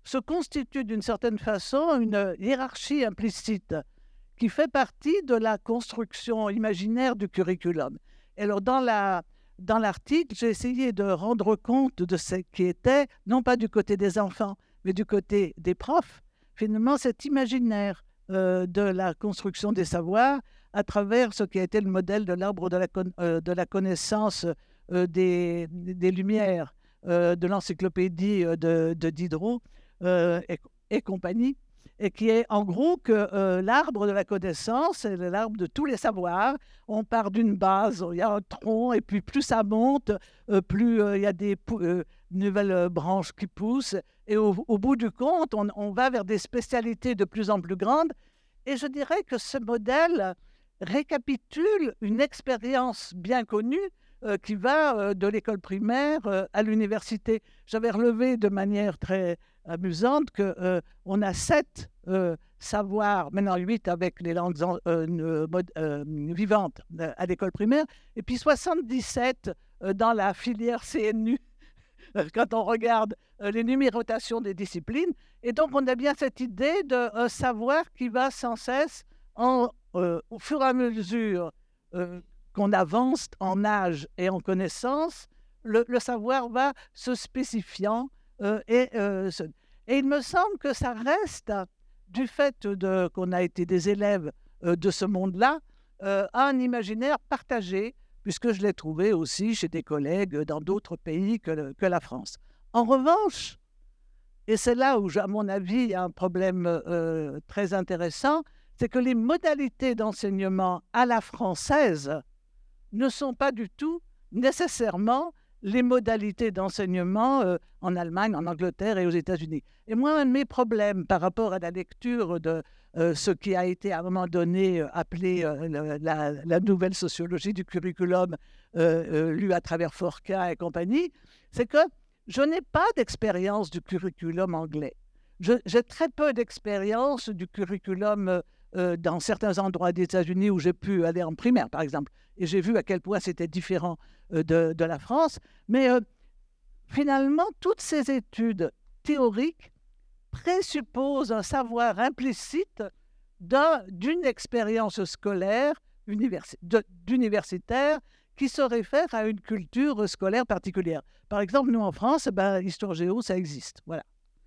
se constitue d'une certaine façon une hiérarchie implicite qui fait partie de la construction imaginaire du curriculum. Et alors, dans la, dans l'article, j'ai essayé de rendre compte de ce qui était, non pas du côté des enfants, mais du côté des profs, finalement, cet imaginaire euh, de la construction des savoirs à travers ce qui a été le modèle de l'arbre de la, con- euh, de la connaissance euh, des, des Lumières, euh, de l'encyclopédie euh, de, de Diderot euh, et, et compagnie, et qui est en gros que euh, l'arbre de la connaissance, c'est l'arbre de tous les savoirs. On part d'une base, il y a un tronc, et puis plus ça monte, euh, plus euh, il y a des pou- euh, nouvelles euh, branches qui poussent. Et au, au bout du compte, on, on va vers des spécialités de plus en plus grandes. Et je dirais que ce modèle récapitule une expérience bien connue euh, qui va euh, de l'école primaire euh, à l'université. J'avais relevé de manière très amusante qu'on euh, a sept euh, savoirs, maintenant huit avec les langues en- euh, mod- euh, vivantes euh, à l'école primaire, et puis soixante-dix-sept euh, dans la filière C N U, quand on regarde euh, les numérotations des disciplines. Et donc, on a bien cette idée d'un savoir qui va sans cesse, en, euh, au fur et à mesure euh, qu'on avance en âge et en connaissance, le, le savoir va se spécifiant. euh, et, euh, se- et il me semble que ça reste, du fait de, qu'on a été des élèves euh, de ce monde-là, euh, un imaginaire partagé, puisque je l'ai trouvé aussi chez des collègues dans d'autres pays que, le- que la France. En revanche, et c'est là où, à mon avis, il y a un problème euh, très intéressant, c'est que les modalités d'enseignement à la française ne sont pas du tout nécessairement les modalités d'enseignement euh, en Allemagne, en Angleterre et aux États-Unis. Et moi, un de mes problèmes par rapport à la lecture de euh, ce qui a été à un moment donné euh, appelé euh, le- la, la nouvelle sociologie du curriculum, euh, euh, lue à travers Forca et compagnie, c'est que je n'ai pas d'expérience du curriculum anglais. Je- j'ai très peu d'expérience du curriculum euh, euh, dans certains endroits des États-Unis où j'ai pu aller en primaire, par exemple. Et j'ai vu à quel point c'était différent euh, de, de la France. Mais euh, finalement, toutes ces études théoriques présupposent un savoir implicite d'un- d'une expérience scolaire universi- de- d'universitaire qui se réfère à une culture scolaire particulière. Par exemple, nous en France, ben, l'histoire géo, ça existe. Voilà.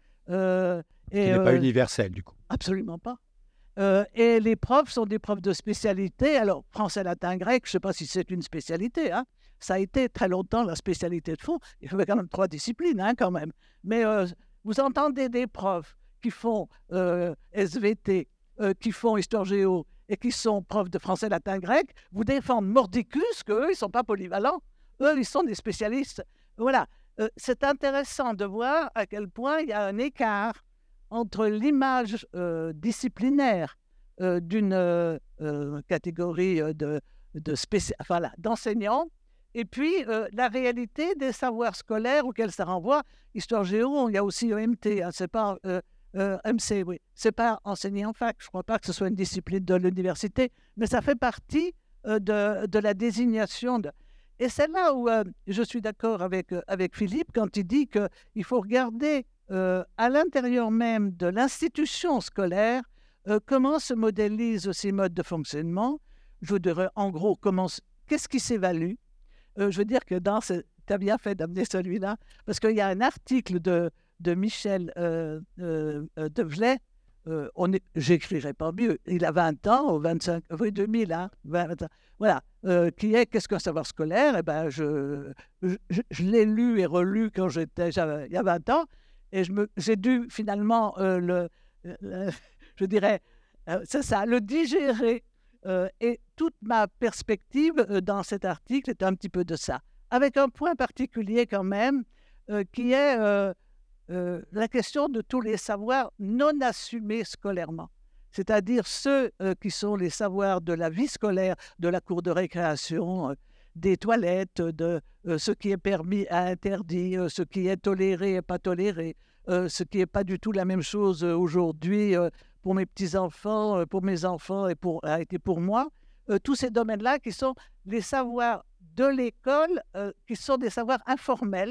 Euh, Qui et, n'est pas euh, universel, du coup. Absolument pas. Euh, et les profs sont des profs de spécialité. Alors, français, latin, grec, je ne sais pas si c'est une spécialité. Hein. Ça a été très longtemps la spécialité de fond. Il y avait quand même trois disciplines, hein, quand même. Mais euh, vous entendez des profs qui font euh, S V T, euh, qui font histoire géo et qui sont profs de français, latin, grec, vous défendent mordicus qu'eux, ils ne sont pas polyvalents. Eux, ils sont des spécialistes. Voilà. Euh, c'est intéressant de voir à quel point il y a un écart entre l'image euh, disciplinaire euh, d'une euh, euh, catégorie euh, de, de spéci- enfin, là, d'enseignants et puis euh, la réalité des savoirs scolaires auxquels ça renvoie. Histoire géo, il y a aussi E M T, hein, c'est pas euh, euh, M C, oui, c'est pas enseigné en fac. Je ne crois pas que ce soit une discipline de l'université, mais ça fait partie euh, de, de la désignation de. Et c'est là où euh, je suis d'accord avec, euh, avec Philippe quand il dit qu'il faut regarder euh, à l'intérieur même de l'institution scolaire euh, comment se modélisent ces modes de fonctionnement. Je dirais en gros, comment, s- qu'est-ce qui s'évalue. Euh, je veux dire que dans ce... Tu as bien fait d'amener celui-là, parce qu'il y a un article de, de Michel euh, euh, euh, Develet. Euh, on est, j'écrirais pas mieux. Il a vingt ans, ou vingt-cinq, oui, deux mille, hein, vingt, vingt ans. Voilà, euh, qui est Qu'est-ce qu'un savoir scolaire? Eh ben, je, je, je- je l'ai lu et relu quand j'étais, j'avais- il y a vingt ans, et je me, j'ai dû finalement euh, le, le- je dirais, euh, c'est ça, le digérer. Euh, et toute ma perspective euh, dans cet article est un petit peu de ça, avec un point particulier quand même, euh, qui est euh, euh, la question de tous les savoirs non assumés scolairement, c'est-à-dire ceux euh, qui sont les savoirs de la vie scolaire, de la cour de récréation, euh, des toilettes, de euh, ce qui est permis et interdit, euh, ce qui est toléré et pas toléré, euh, ce qui n'est pas du tout la même chose euh, aujourd'hui euh, pour mes petits-enfants, euh, pour mes enfants et pour, a été pour moi. Euh, tous ces domaines-là qui sont les savoirs de l'école, euh, qui sont des savoirs informels.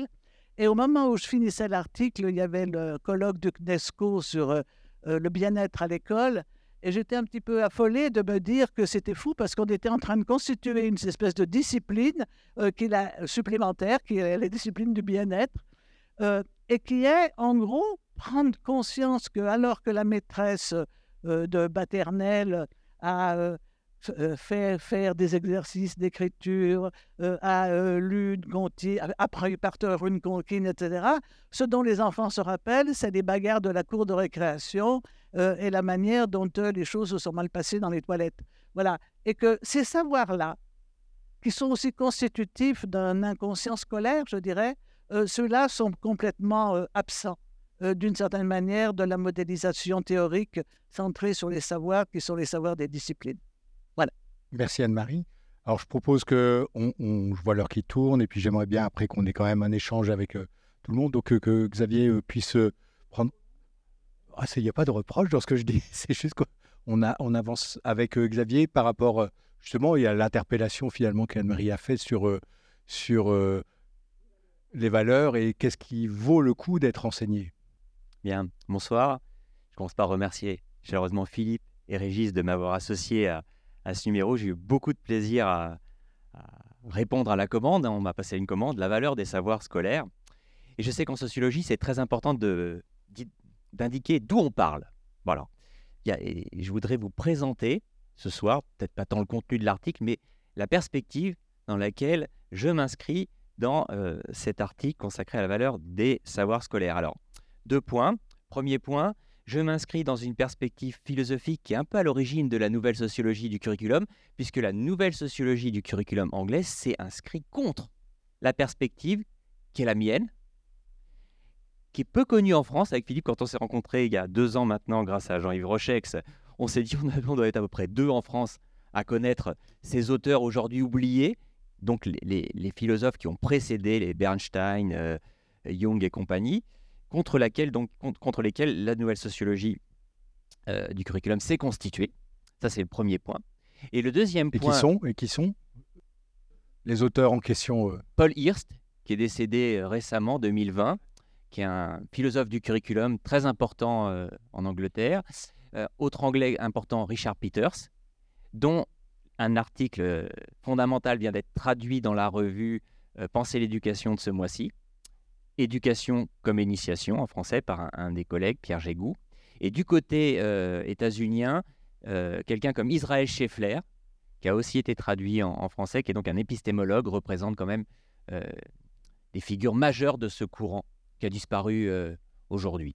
Et au moment où je finissais l'article, il y avait le colloque de CNESCO sur euh, euh, le bien-être à l'école. Et j'étais un petit peu affolée de me dire que c'était fou parce qu'on était en train de constituer une espèce de discipline euh, qui est la, supplémentaire, qui est la discipline du bien-être, euh, et qui est, en gros, prendre conscience que alors que la maîtresse euh, de maternelle a euh, f- euh, fait faire des exercices d'écriture, euh, a euh, lu une comptine, a appris par cœur une comptine, et cetera, ce dont les enfants se rappellent, c'est les bagarres de la cour de récréation euh, et la manière dont euh, les choses se sont mal passées dans les toilettes. Voilà. Et que ces savoirs-là, qui sont aussi constitutifs d'un inconscient scolaire, je dirais, euh, ceux-là sont complètement euh, absents, euh, d'une certaine manière, de la modélisation théorique centrée sur les savoirs qui sont les savoirs des disciplines. Voilà. Merci Anne-Marie. Alors je propose que on, on- je vois l'heure qui tourne et puis j'aimerais bien après qu'on ait quand même un échange avec euh, tout le monde, donc euh, que Xavier euh, puisse euh, prendre. Ah, il n'y a pas de reproche dans ce que je dis, c'est juste qu'on a, on avance avec euh, Xavier par rapport euh, justement il y a l'interpellation finalement qu'Anne-Marie a faite sur, euh, sur euh, les valeurs et qu'est-ce qui vaut le coup d'être enseigné. Bien, bonsoir. Je commence par remercier chaleureusement Philippe et Régis de m'avoir associé à, à ce numéro. J'ai eu beaucoup de plaisir à, à répondre à la commande. On m'a passé une commande, la valeur des savoirs scolaires. Et je sais qu'en sociologie, c'est très important de, d'y- d'indiquer d'où on parle. Voilà. Il y a- et je voudrais vous présenter ce soir, peut-être pas tant le contenu de l'article, mais la perspective dans laquelle je m'inscris dans euh, cet article consacré à la valeur des savoirs scolaires. Alors, deux points. Premier point, je m'inscris dans une perspective philosophique qui est un peu à l'origine de la nouvelle sociologie du curriculum, puisque la nouvelle sociologie du curriculum anglais s'est inscrite contre la perspective qui est la mienne, qui est peu connue en France. Avec Philippe, quand on s'est rencontrés il y a deux ans maintenant, grâce à Jean-Yves Rochex, on s'est dit on doit être à peu près deux en France à connaître ces auteurs aujourd'hui oubliés, donc les, les- les philosophes qui ont précédé les Bernstein, euh, Jung et compagnie, contre, laquelle, donc, contre, contre lesquels la nouvelle sociologie euh, du curriculum s'est constituée. Ça, c'est le premier point. Et le deuxième Et qui point, sont, et qui sont les auteurs en question euh, Paul Hirst, qui est décédé euh, récemment, deux mille vingt, qui est un philosophe du curriculum très important euh, en Angleterre. Euh, autre anglais important, Richard Peters, dont un article euh, fondamental vient d'être traduit dans la revue euh, Penser l'éducation de ce mois-ci. Éducation comme initiation en français par un, un des collègues, Pierre Gégou. Et du côté euh, états-unien, euh, quelqu'un comme Israël Scheffler, qui a aussi été traduit en, en français, qui est donc un épistémologue, représente quand même euh, des figures majeures de ce courant qui a disparu euh, aujourd'hui.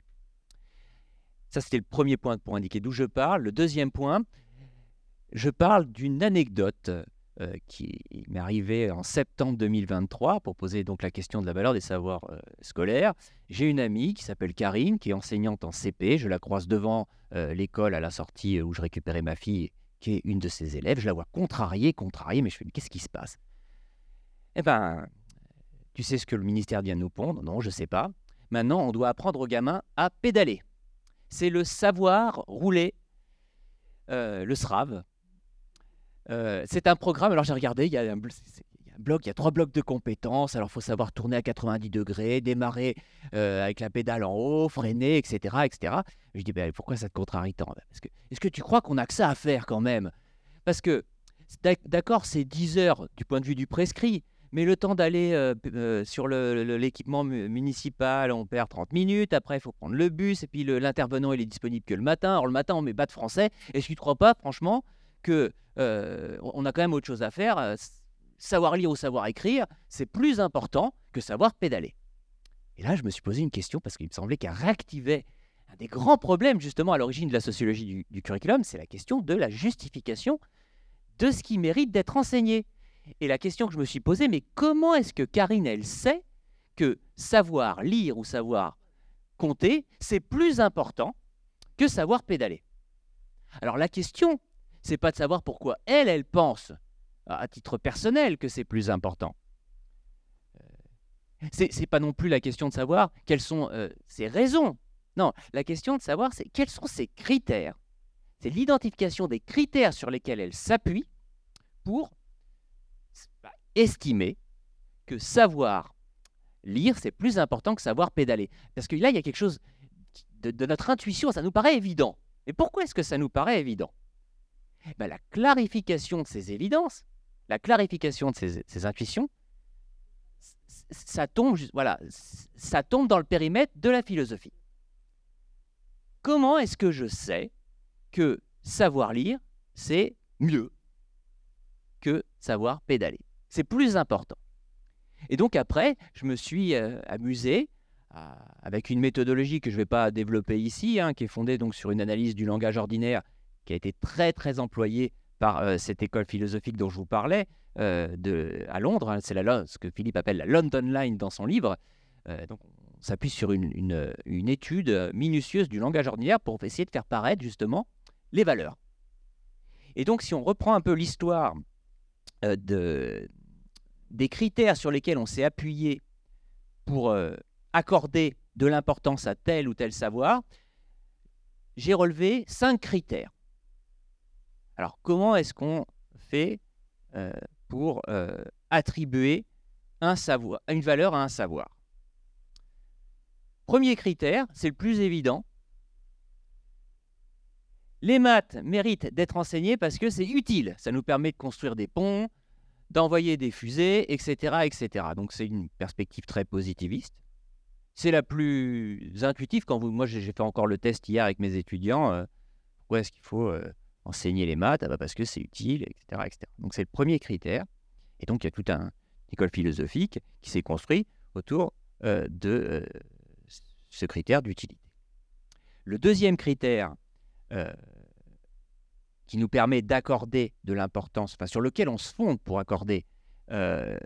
Ça, c'était le premier point pour indiquer d'où je parle. Le deuxième point, je parle d'une anecdote euh, qui m'est arrivée en septembre deux mille vingt-trois pour poser donc la question de la valeur des savoirs euh, scolaires. J'ai une amie qui s'appelle Karine, qui est enseignante en C P. Je la croise devant euh, l'école à la sortie où je récupérais ma fille, qui est une de ses élèves. Je la vois contrariée, contrariée, mais je fais, mais qu'est-ce qui se passe? Eh bien, tu sais ce que le ministère vient de nous pondre? Non, je ne sais pas. Maintenant, on doit apprendre aux gamins à pédaler. C'est le savoir rouler, euh, le S R A V. Euh, c'est un programme, alors j'ai regardé, il y a un, bl- c'est- il y a un bloc, il y a trois blocs de compétences. Alors, il faut savoir tourner à quatre-vingt-dix degrés, démarrer euh, avec la pédale en haut, freiner, et cetera, et cetera. Je dis, ben, pourquoi ça te contrarie tant? Ben, parce que, est-ce que tu crois qu'on a que ça à faire quand même? Parce que, d'ac- d'accord, c'est dix heures du point de vue du prescrit, mais le temps d'aller euh, p- euh, sur le- le- l'équipement mu- municipal, on perd trente minutes. Après, il faut prendre le bus, et puis le- l'intervenant, il est disponible que le matin. Alors, le matin, on met pas de français. Est-ce que tu ne crois pas, franchement, que euh, on a quand même autre chose à faire? euh, s- Savoir lire ou savoir écrire, c'est plus important que savoir pédaler. Et là, je me suis posé une question parce qu'il me semblait qu'elle réactivait un des grands problèmes justement à l'origine de la sociologie du, du curriculum, c'est la question de la justification de ce qui mérite d'être enseigné. Et la question que je me suis posée, mais comment est-ce que Karine, elle sait que savoir lire ou savoir compter, c'est plus important que savoir pédaler? Alors la question, c'est pas de savoir pourquoi elle, elle pense à titre personnel que c'est plus important. C'est, c'est pas non plus la question de savoir quelles sont euh, ses raisons. Non, la question de savoir, c'est quels sont ses critères. C'est l'identification des critères sur lesquels elle s'appuie pour bah, estimer que savoir lire, c'est plus important que savoir pédaler. Parce que là, il y a quelque chose de, de notre intuition, ça nous paraît évident. Mais pourquoi est-ce que ça nous paraît évident? Ben, la clarification de ces évidences, la clarification de ces, ces intuitions, ça tombe, voilà, ça tombe dans le périmètre de la philosophie. Comment est-ce que je sais que savoir lire, c'est mieux que savoir pédaler? C'est plus important. Et donc après, je me suis euh, amusé à, avec une méthodologie que je ne vais pas développer ici, hein, qui est fondée donc sur une analyse du langage ordinaire qui a été très très employée par euh, cette école philosophique dont je vous parlais euh, de, à Londres. Hein, c'est la, ce que Philippe appelle la London Line dans son livre. Euh, donc on s'appuie sur une, une, une étude minutieuse du langage ordinaire pour essayer de faire paraître justement les valeurs. Et donc si on reprend un peu l'histoire euh, de... des critères sur lesquels on s'est appuyé pour euh, accorder de l'importance à tel ou tel savoir, j'ai relevé cinq critères. Alors, comment est-ce qu'on fait euh, pour euh, attribuer un savoir, une valeur à un savoir? Premier critère, c'est le plus évident. Les maths méritent d'être enseignées parce que c'est utile. Ça nous permet de construire des ponts, d'envoyer des fusées, et cetera, et cetera. Donc, c'est une perspective très positiviste. C'est la plus intuitive. Quand vous, moi, j'ai fait encore le test hier avec mes étudiants. Euh, pourquoi est-ce qu'il faut euh, enseigner les maths? Ah bah parce que c'est utile, et cetera, et cetera. Donc, c'est le premier critère. Et donc, il y a toute un, une école philosophique qui s'est construite autour euh, de euh, ce critère d'utilité. Le deuxième critère euh, qui nous permet d'accorder de l'importance, enfin sur lequel on se fonde pour accorder euh,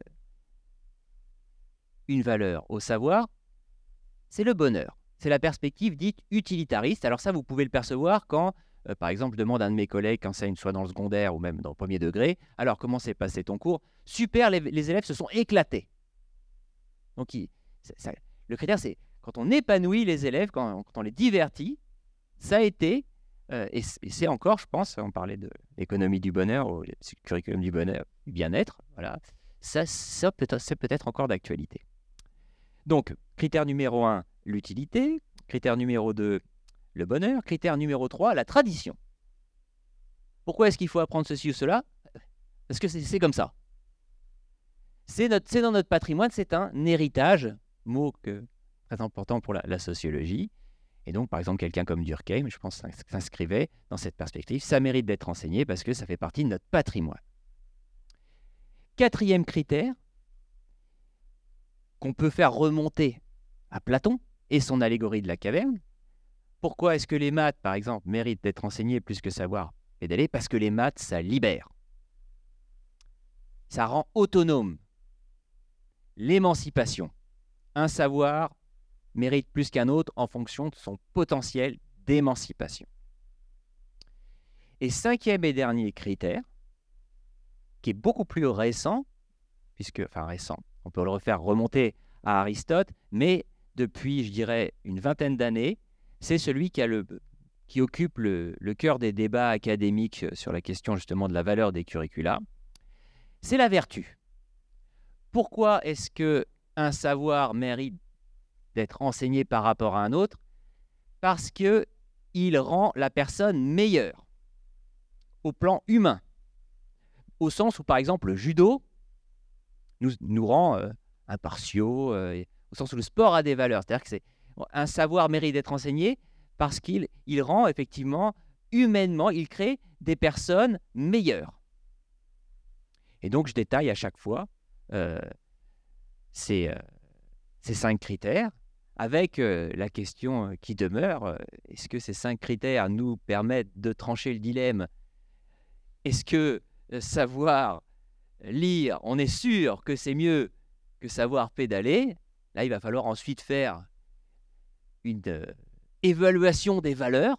une valeur au savoir, c'est le bonheur. C'est la perspective dite utilitariste. Alors ça, vous pouvez le percevoir quand, euh, par exemple, je demande à un de mes collègues qui enseigne soit dans le secondaire ou même dans le premier degré, alors comment s'est passé ton cours? Super, les, les élèves se sont éclatés. Donc il, ça, ça, le critère, c'est quand on épanouit les élèves, quand, quand on les divertit, ça a été... Euh, et c'est encore, je pense, on parlait de l'économie du bonheur, ou le curriculum du bonheur, du bien-être, voilà, ça, ça peut, c'est peut-être encore d'actualité. Donc, critère numéro un, l'utilité. Critère numéro deux, le bonheur. Critère numéro trois, la tradition. Pourquoi est-ce qu'il faut apprendre ceci ou cela? Parce que c'est comme ça. C'est dans notre patrimoine, c'est un héritage, mot que, très important pour la, la sociologie. Et donc, par exemple, quelqu'un comme Durkheim, je pense, s'inscrivait dans cette perspective. Ça mérite d'être enseigné parce que ça fait partie de notre patrimoine. Quatrième critère, qu'on peut faire remonter à Platon et son allégorie de la caverne. Pourquoi est-ce que les maths, par exemple, méritent d'être enseignées plus que savoir pédaler? Parce que les maths, ça libère. Ça rend autonome. L'émancipation. Un savoir mérite plus qu'un autre en fonction de son potentiel d'émancipation. Et cinquième et dernier critère, qui est beaucoup plus récent, puisque, enfin récent, on peut le refaire remonter à Aristote, mais depuis, je dirais, une vingtaine d'années, c'est celui qui, a le, qui occupe le, le cœur des débats académiques sur la question justement de la valeur des curricula, c'est la vertu. Pourquoi est-ce qu'un savoir mérite d'être enseigné par rapport à un autre? Parce qu'il rend la personne meilleure au plan humain. Au sens où, par exemple, le judo nous, nous rend euh, impartiaux, euh, au sens où le sport a des valeurs. C'est-à-dire que c'est, un savoir mérite d'être enseigné parce qu'il il rend effectivement, humainement, il crée des personnes meilleures. Et donc, je détaille à chaque fois euh, ces, euh, ces cinq critères, avec euh, la question qui demeure, euh, est-ce que ces cinq critères nous permettent de trancher le dilemme? Est-ce que euh, savoir lire, on est sûr que c'est mieux que savoir pédaler? Là, il va falloir ensuite faire une euh, évaluation des valeurs.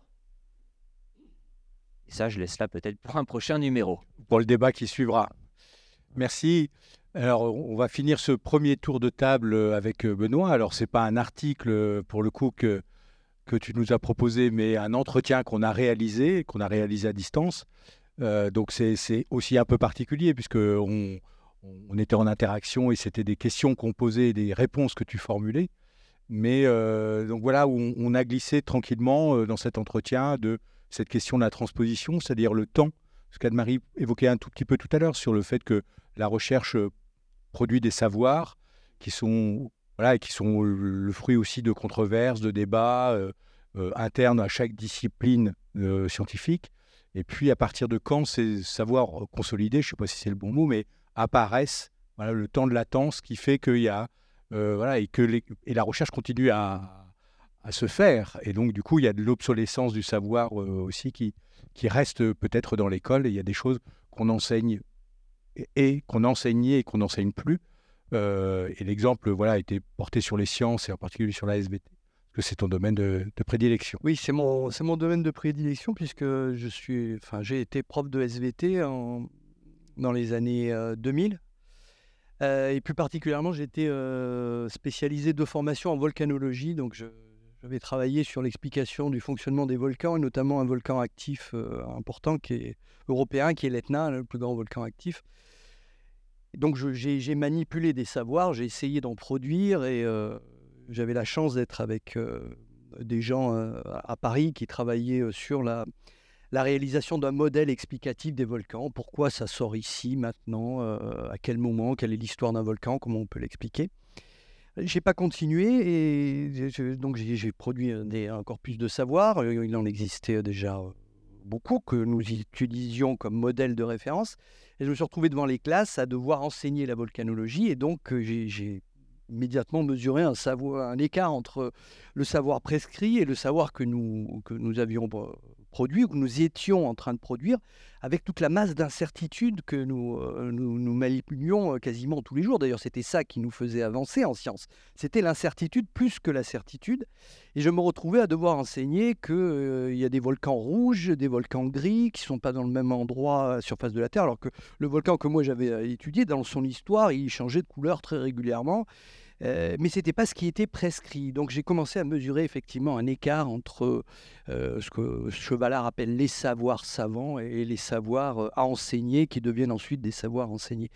Et ça, je laisse là peut-être pour un prochain numéro. Pour le débat qui suivra. Merci. Alors, on va finir ce premier tour de table avec Benoît. Alors, ce n'est pas un article, pour le coup, que, que tu nous as proposé, mais un entretien qu'on a réalisé, qu'on a réalisé à distance. Euh, donc, c'est aussi un peu particulier, puisqu'on on était en interaction et c'était des questions qu'on posait et des réponses que tu formulais. Mais euh, donc voilà où on, on a glissé tranquillement euh, dans cet entretien de cette question de la transposition, c'est-à-dire le temps, ce qu'Anne-Marie évoquait un tout petit peu tout à l'heure sur le fait que la recherche produit des savoirs qui sont, voilà, et qui sont le fruit aussi de controverses, de débats euh, euh, internes à chaque discipline euh, scientifique. Et puis à partir de quand ces savoirs consolidés, je ne sais pas si c'est le bon mot, mais apparaissent, voilà, le temps de latence qui fait qu'il y a, euh, voilà, et que les, et la recherche continue à, à se faire. Et donc du coup, il y a de l'obsolescence du savoir euh, aussi qui, qui reste peut-être dans l'école. Et il y a des choses qu'on enseigne et, et qu'on enseignait et qu'on n'enseigne plus. Euh, et l'exemple, voilà, a été porté sur les sciences et en particulier sur la S V T, parce que c'est ton domaine de, de prédilection. Oui, c'est mon, c'est mon domaine de prédilection puisque je suis, enfin, j'ai été prof de S V T en, dans les années euh, deux mille. Euh, et plus particulièrement, j'étais euh, spécialisé de formation en volcanologie. Donc, je, j'avais travaillé sur l'explication du fonctionnement des volcans, et notamment un volcan actif euh, important qui est européen, qui est l'Etna, le plus grand volcan actif. Donc, je, j'ai, j'ai manipulé des savoirs, j'ai essayé d'en produire, et euh, j'avais la chance d'être avec euh, des gens euh, à Paris qui travaillaient sur la, la réalisation d'un modèle explicatif des volcans. Pourquoi ça sort ici, maintenant, euh, à quel moment, quelle est l'histoire d'un volcan, comment on peut l'expliquer. Je n'ai pas continué, et je, donc j'ai, j'ai produit des, encore plus de savoirs. Il en existait déjà beaucoup que nous utilisions comme modèle de référence. Et je me suis retrouvé devant les classes à devoir enseigner la volcanologie, et donc j'ai, j'ai immédiatement mesuré un, savoir, un écart entre le savoir prescrit et le savoir que nous, que nous avions produit, ou que nous étions en train de produire, avec toute la masse d'incertitudes que nous, euh, nous, nous manipulions quasiment tous les jours. D'ailleurs, c'était ça qui nous faisait avancer en sciences. C'était l'incertitude plus que la certitude. Et je me retrouvais à devoir enseigner qu'il euh, y a des volcans rouges, des volcans gris, qui ne sont pas dans le même endroit à la surface de la Terre, alors que le volcan que moi j'avais étudié, dans son histoire, il changeait de couleur très régulièrement. Euh, mais ce n'était pas ce qui était prescrit. Donc j'ai commencé à mesurer effectivement un écart entre euh, ce que Chevalard appelle les savoirs savants et les savoirs à enseigner, qui deviennent ensuite des savoirs enseignés.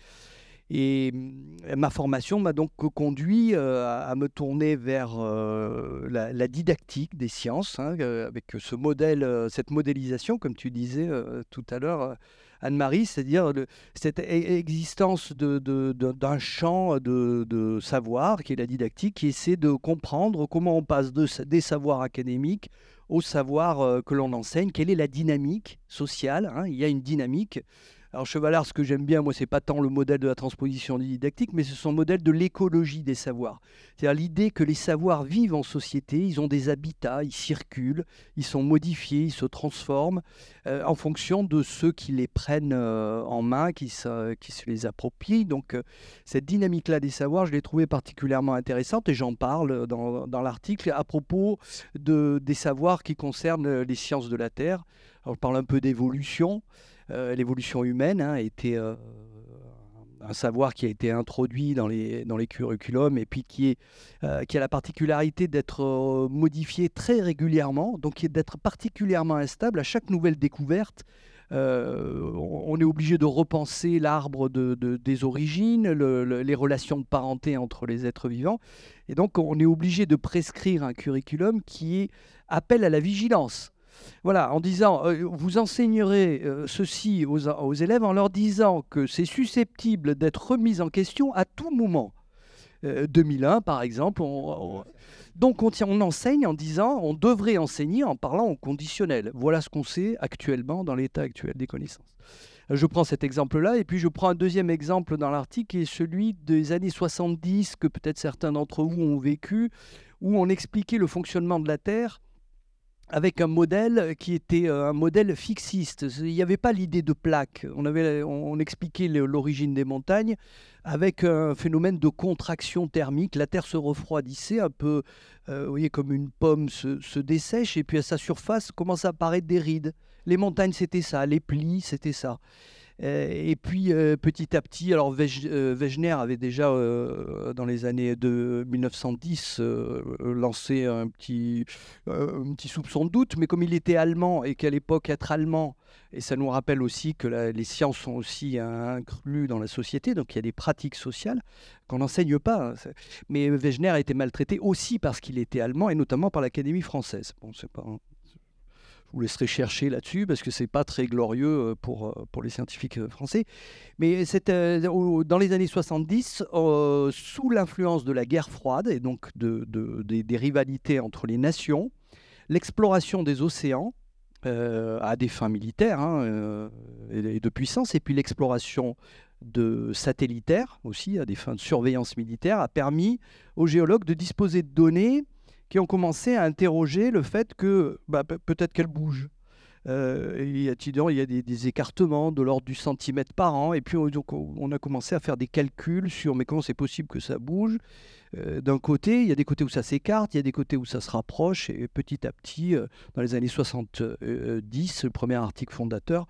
Et euh, ma formation m'a donc conduit euh, à, à me tourner vers euh, la, la didactique des sciences, hein, euh, avec ce modèle, euh, cette modélisation, comme tu disais euh, tout à l'heure, euh, Anne-Marie, c'est-à-dire le, cette existence de, de, de, d'un champ de, de savoir, qui est la didactique, qui essaie de comprendre comment on passe de, des savoirs académiques au savoir euh, que l'on enseigne, quelle est la dynamique sociale, hein, il y a une dynamique. Alors Chevalard, ce que j'aime bien, moi, c'est pas tant le modèle de la transposition didactique, mais c'est son modèle de l'écologie des savoirs. C'est-à-dire l'idée que les savoirs vivent en société, ils ont des habitats, ils circulent, ils sont modifiés, ils se transforment euh, en fonction de ceux qui les prennent euh, en main, qui se, qui se les approprient. Donc euh, cette dynamique-là des savoirs, je l'ai trouvée particulièrement intéressante, et j'en parle dans, dans l'article à propos de, des savoirs qui concernent les sciences de la Terre. Alors je parle un peu d'évolution. Euh, l'évolution humaine hein, a été euh, un savoir qui a été introduit dans les, dans les curriculums, et puis qui, est, euh, qui a la particularité d'être euh, modifié très régulièrement, donc d'être particulièrement instable à chaque nouvelle découverte. Euh, on est obligé de repenser l'arbre de, de, des origines, le, le, les relations de parenté entre les êtres vivants, et donc on est obligé de prescrire un curriculum qui appelle à la vigilance. Voilà, en disant, euh, vous enseignerez euh, ceci aux, aux élèves en leur disant que c'est susceptible d'être remis en question à tout moment. Euh, deux mille un, par exemple, on, on, donc on, on enseigne en disant, on devrait enseigner en parlant au conditionnel. Voilà ce qu'on sait actuellement dans l'état actuel des connaissances. Je prends cet exemple-là, et puis je prends un deuxième exemple dans l'article, qui est celui des années soixante-dix, que peut-être certains d'entre vous ont vécu, où on expliquait le fonctionnement de la Terre avec un modèle qui était un modèle fixiste. Il n'y avait pas l'idée de plaque. On, avait, on expliquait l'origine des montagnes avec un phénomène de contraction thermique. La Terre se refroidissait un peu, euh, vous voyez, comme une pomme se, se dessèche, et puis à sa surface commence à apparaître des rides. Les montagnes, c'était ça. Les plis, c'était ça. Euh, et puis euh, petit à petit, alors Wech- euh, Wegener avait déjà euh, dans les années de mille neuf cent dix euh, lancé un petit, euh, un petit soupçon de doute, mais comme il était allemand et qu'à l'époque être allemand, et ça nous rappelle aussi que la- les sciences sont aussi incluses dans la société, donc il y a des pratiques sociales qu'on n'enseigne pas, hein. C'est- Mais Wegener a été maltraité aussi parce qu'il était allemand et notamment par l'Académie française. Bon, c'est pas, je vous laisserai chercher là-dessus parce que c'est pas très glorieux euh, pour, euh, pour les scientifiques euh, français. Mais c'est, euh, au- dans les années soixante-dix, euh, sous l'influence de la guerre froide et donc de, de- des, des rivalités entre les nations, l'exploration des océans euh, à des fins militaires, hein, euh, et, et de puissance, et puis l'exploration de satellitaires aussi à des fins de surveillance militaire a permis aux géologues de disposer de données qui ont commencé à interroger le fait que bah, pe- peut-être qu'elle bouge. Euh, il y a, il y a des, des écartements de l'ordre du centimètre par an, et puis on, donc, on a commencé à faire des calculs sur mais comment c'est possible que ça bouge. Euh, d'un côté, il y a des côtés où ça s'écarte, il y a des côtés où ça se rapproche, et petit à petit, euh, dans les années soixante-dix, le premier article fondateur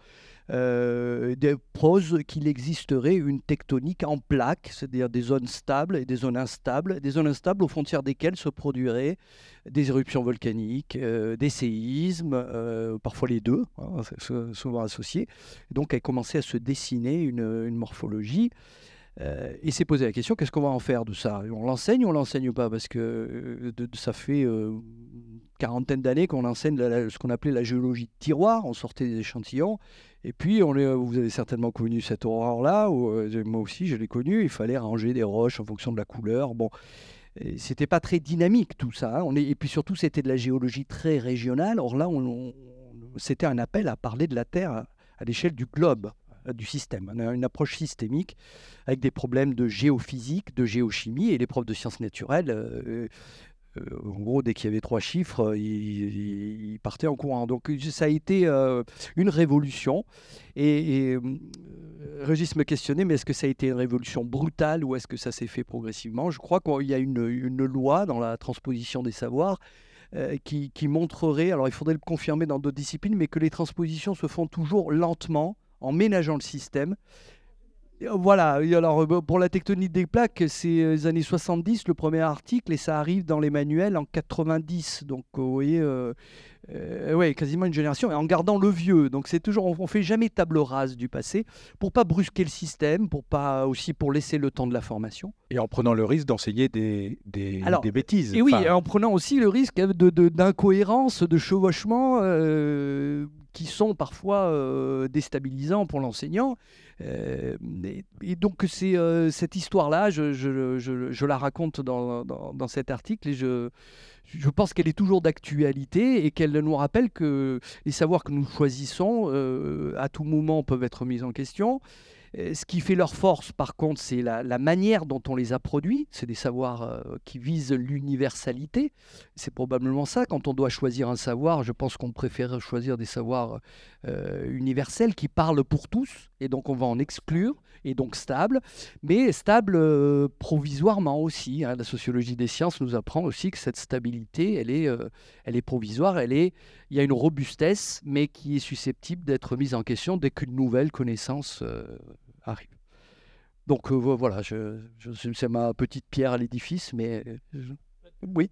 euh, des prose qu'il existerait une tectonique en plaques, c'est-à-dire des zones stables et des zones instables, des zones instables aux frontières desquelles se produiraient des éruptions volcaniques, euh, des séismes, euh, parfois les deux, hein, c'est souvent associés. Donc a commencé à se dessiner une, une morphologie. Euh, il s'est posé la question, qu'est-ce qu'on va en faire de ça? On l'enseigne ou on l'enseigne pas? Parce que euh, de, de- ça fait euh, une quarantaine d'années qu'on enseigne la- la- ce qu'on appelait la géologie de tiroir. On sortait des échantillons. Et puis, on est, vous avez certainement connu cette horreur-là, où, euh, moi aussi je l'ai connu. Il fallait ranger des roches en fonction de la couleur. Bon, et c'était pas très dynamique tout ça, hein. On est, et puis surtout, c'était de la géologie très régionale. Or là, on, on- c'était un appel à parler de la Terre à, à l'échelle du globe, euh, du système. On a une approche systémique avec des problèmes de géophysique, de géochimie, et les profs de sciences naturelles, euh, euh, en gros, dès qu'il y avait trois chiffres, euh, ils, ils- ils partaient en courant. Donc ça a été euh, une révolution. Et, et, euh, Régis me questionnait, mais est-ce que ça a été une révolution brutale ou est-ce que ça s'est fait progressivement? Je crois qu'il y a une, une loi dans la transposition des savoirs euh, qui, qui montrerait, alors il faudrait le confirmer dans d'autres disciplines, mais que les transpositions se font toujours lentement, en ménageant le système. Voilà, et alors euh, pour la tectonique des plaques, c'est euh, les années soixante-dix, le premier article, et ça arrive dans les manuels en quatre-vingt-dix. Donc, euh, vous voyez, euh, euh, ouais, quasiment une génération, et en gardant le vieux. Donc, c'est toujours, on, on fait jamais table rase du passé pour pas brusquer le système, pour pas aussi pour laisser le temps de la formation. Et en prenant le risque d'enseigner des, des, Alors, des bêtises. Et oui, Enfin, en prenant aussi le risque de, de- d'incohérence, de chevauchement euh, qui sont parfois euh, déstabilisants pour l'enseignant. Euh, et, et donc, c'est, euh, cette histoire-là, je, je- je- je la raconte dans, dans- dans cet article et je, je pense qu'elle est toujours d'actualité et qu'elle nous rappelle que les savoirs que nous choisissons, euh, à tout moment, peuvent être mis en question. Euh, Ce qui fait leur force, par contre, c'est la, la manière dont on les a produits. C'est des savoirs euh, qui visent l'universalité. C'est probablement ça. Quand on doit choisir un savoir, je pense qu'on préfère choisir des savoirs euh, universels qui parlent pour tous. Et donc, on va en exclure. Et donc stable, mais stable euh, provisoirement aussi, hein. La sociologie des sciences nous apprend aussi que cette stabilité, elle est, euh, elle est provisoire. Elle est, il y a une robustesse, mais qui est susceptible d'être mise en question dès qu'une nouvelle connaissance euh, arrive. Donc euh, voilà, je, je, c'est ma petite pierre à l'édifice, mais euh, je- oui.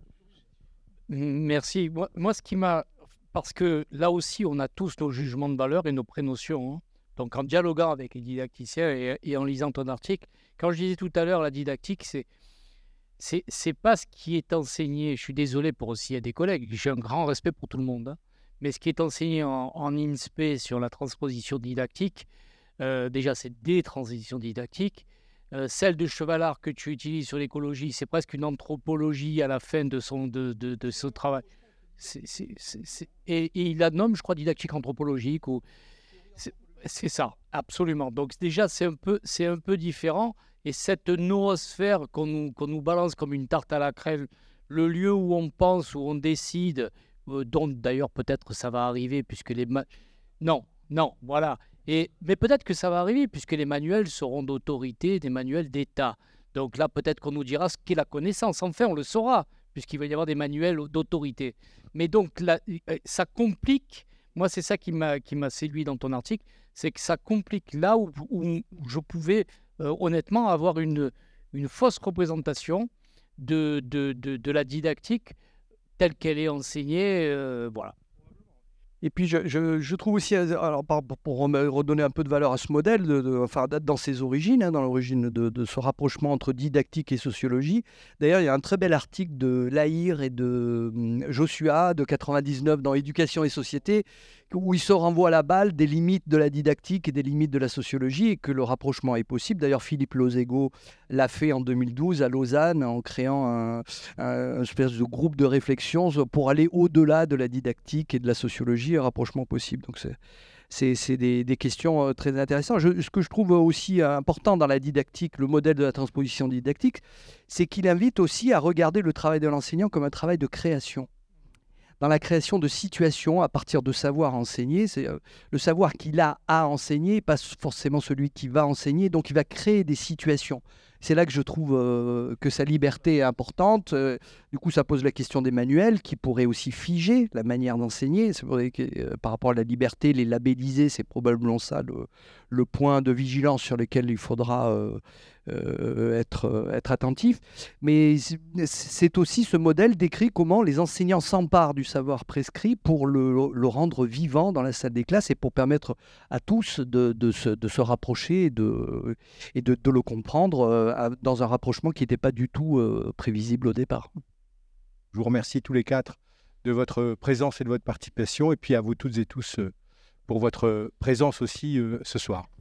Merci. Moi, moi, ce qui m'a... Parce que là aussi, on a tous nos jugements de valeur et nos prénotions, hein. Donc, en dialoguant avec les didacticiens et, et en lisant ton article, quand je disais tout à l'heure, la didactique, c'est c'est c'est pas ce qui est enseigné. Je suis désolé pour aussi des collègues. J'ai un grand respect pour tout le monde, hein. Mais ce qui est enseigné en, en INSPE sur la transposition didactique, euh, déjà, c'est des transitions didactiques. Euh, celle de Chevalard que tu utilises sur l'écologie, c'est presque une anthropologie à la fin de son, de, de, de ce travail. C'est, c'est, c'est, c'est... Et, et il la nomme, je crois, didactique anthropologique. Ou... C'est, c'est ça, absolument. Donc déjà, c'est un peu, c'est un peu différent. Et cette noosphère qu'on nous, qu'on nous balance comme une tarte à la crème, le lieu où on pense, où on décide, euh, dont d'ailleurs peut-être ça va arriver, puisque les... Ma... Non, non, voilà. Et, mais peut-être que ça va arriver, puisque les manuels seront d'autorité, des manuels d'État. Donc là, peut-être qu'on nous dira ce qu'est la connaissance. Enfin, on le saura, puisqu'il va y avoir des manuels d'autorité. Mais donc, là, ça complique, Moi, c'est ça qui m'a qui m'a séduit dans ton article, c'est que ça complique là où, où- où je pouvais euh, honnêtement avoir une, une fausse représentation de, de, de, de la didactique telle qu'elle est enseignée. euh, voilà. Et puis, je, je- je trouve aussi, euh, alors, par- pour, pour rem- redonner un peu de valeur à ce modèle, de, de- enfin, d- dans ses origines, hein, dans l'origine de, de ce rapprochement entre didactique et sociologie. D'ailleurs, il y a un très bel article de Lahire et de hum, Joshua de quatre-vingt-dix-neuf dans Éducation et Société, où ils se renvoient la balle des limites de la didactique et des limites de la sociologie, et que le rapprochement est possible. D'ailleurs, Philippe Lozego l'a fait en deux mille douze à Lausanne en créant un, un espèce de groupe de réflexion pour aller au-delà de la didactique et de la sociologie, un rapprochement possible. Donc c'est c'est c'est des, des questions euh, très intéressantes. Je- ce que je trouve aussi euh, important dans la didactique, le modèle de la transposition didactique, c'est qu'il invite aussi à regarder le travail de l'enseignant comme un travail de création. Dans la création de situations à partir de savoir enseigner, c'est euh, le savoir qu'il a à enseigner, pas forcément celui qui va enseigner, donc il va créer des situations. C'est là que je trouve euh, que sa liberté est importante. Euh, du coup, ça pose la question des manuels qui pourraient aussi figer la manière d'enseigner. C'est vrai que euh, par rapport à la liberté, les labelliser, c'est probablement ça le, le point de vigilance sur lequel il faudra euh, euh, être, euh, être attentif. Mais c'est c'est aussi ce modèle décrit comment les enseignants s'emparent du savoir prescrit pour le, le rendre vivant dans la salle des classes et pour permettre à tous de, de se, de se rapprocher et de, et de, de le comprendre euh, à- dans un rapprochement qui n'était pas du tout euh, prévisible au départ. Je vous remercie tous les quatre de votre présence et de votre participation, et puis à vous toutes et tous euh, pour votre présence aussi euh, ce soir.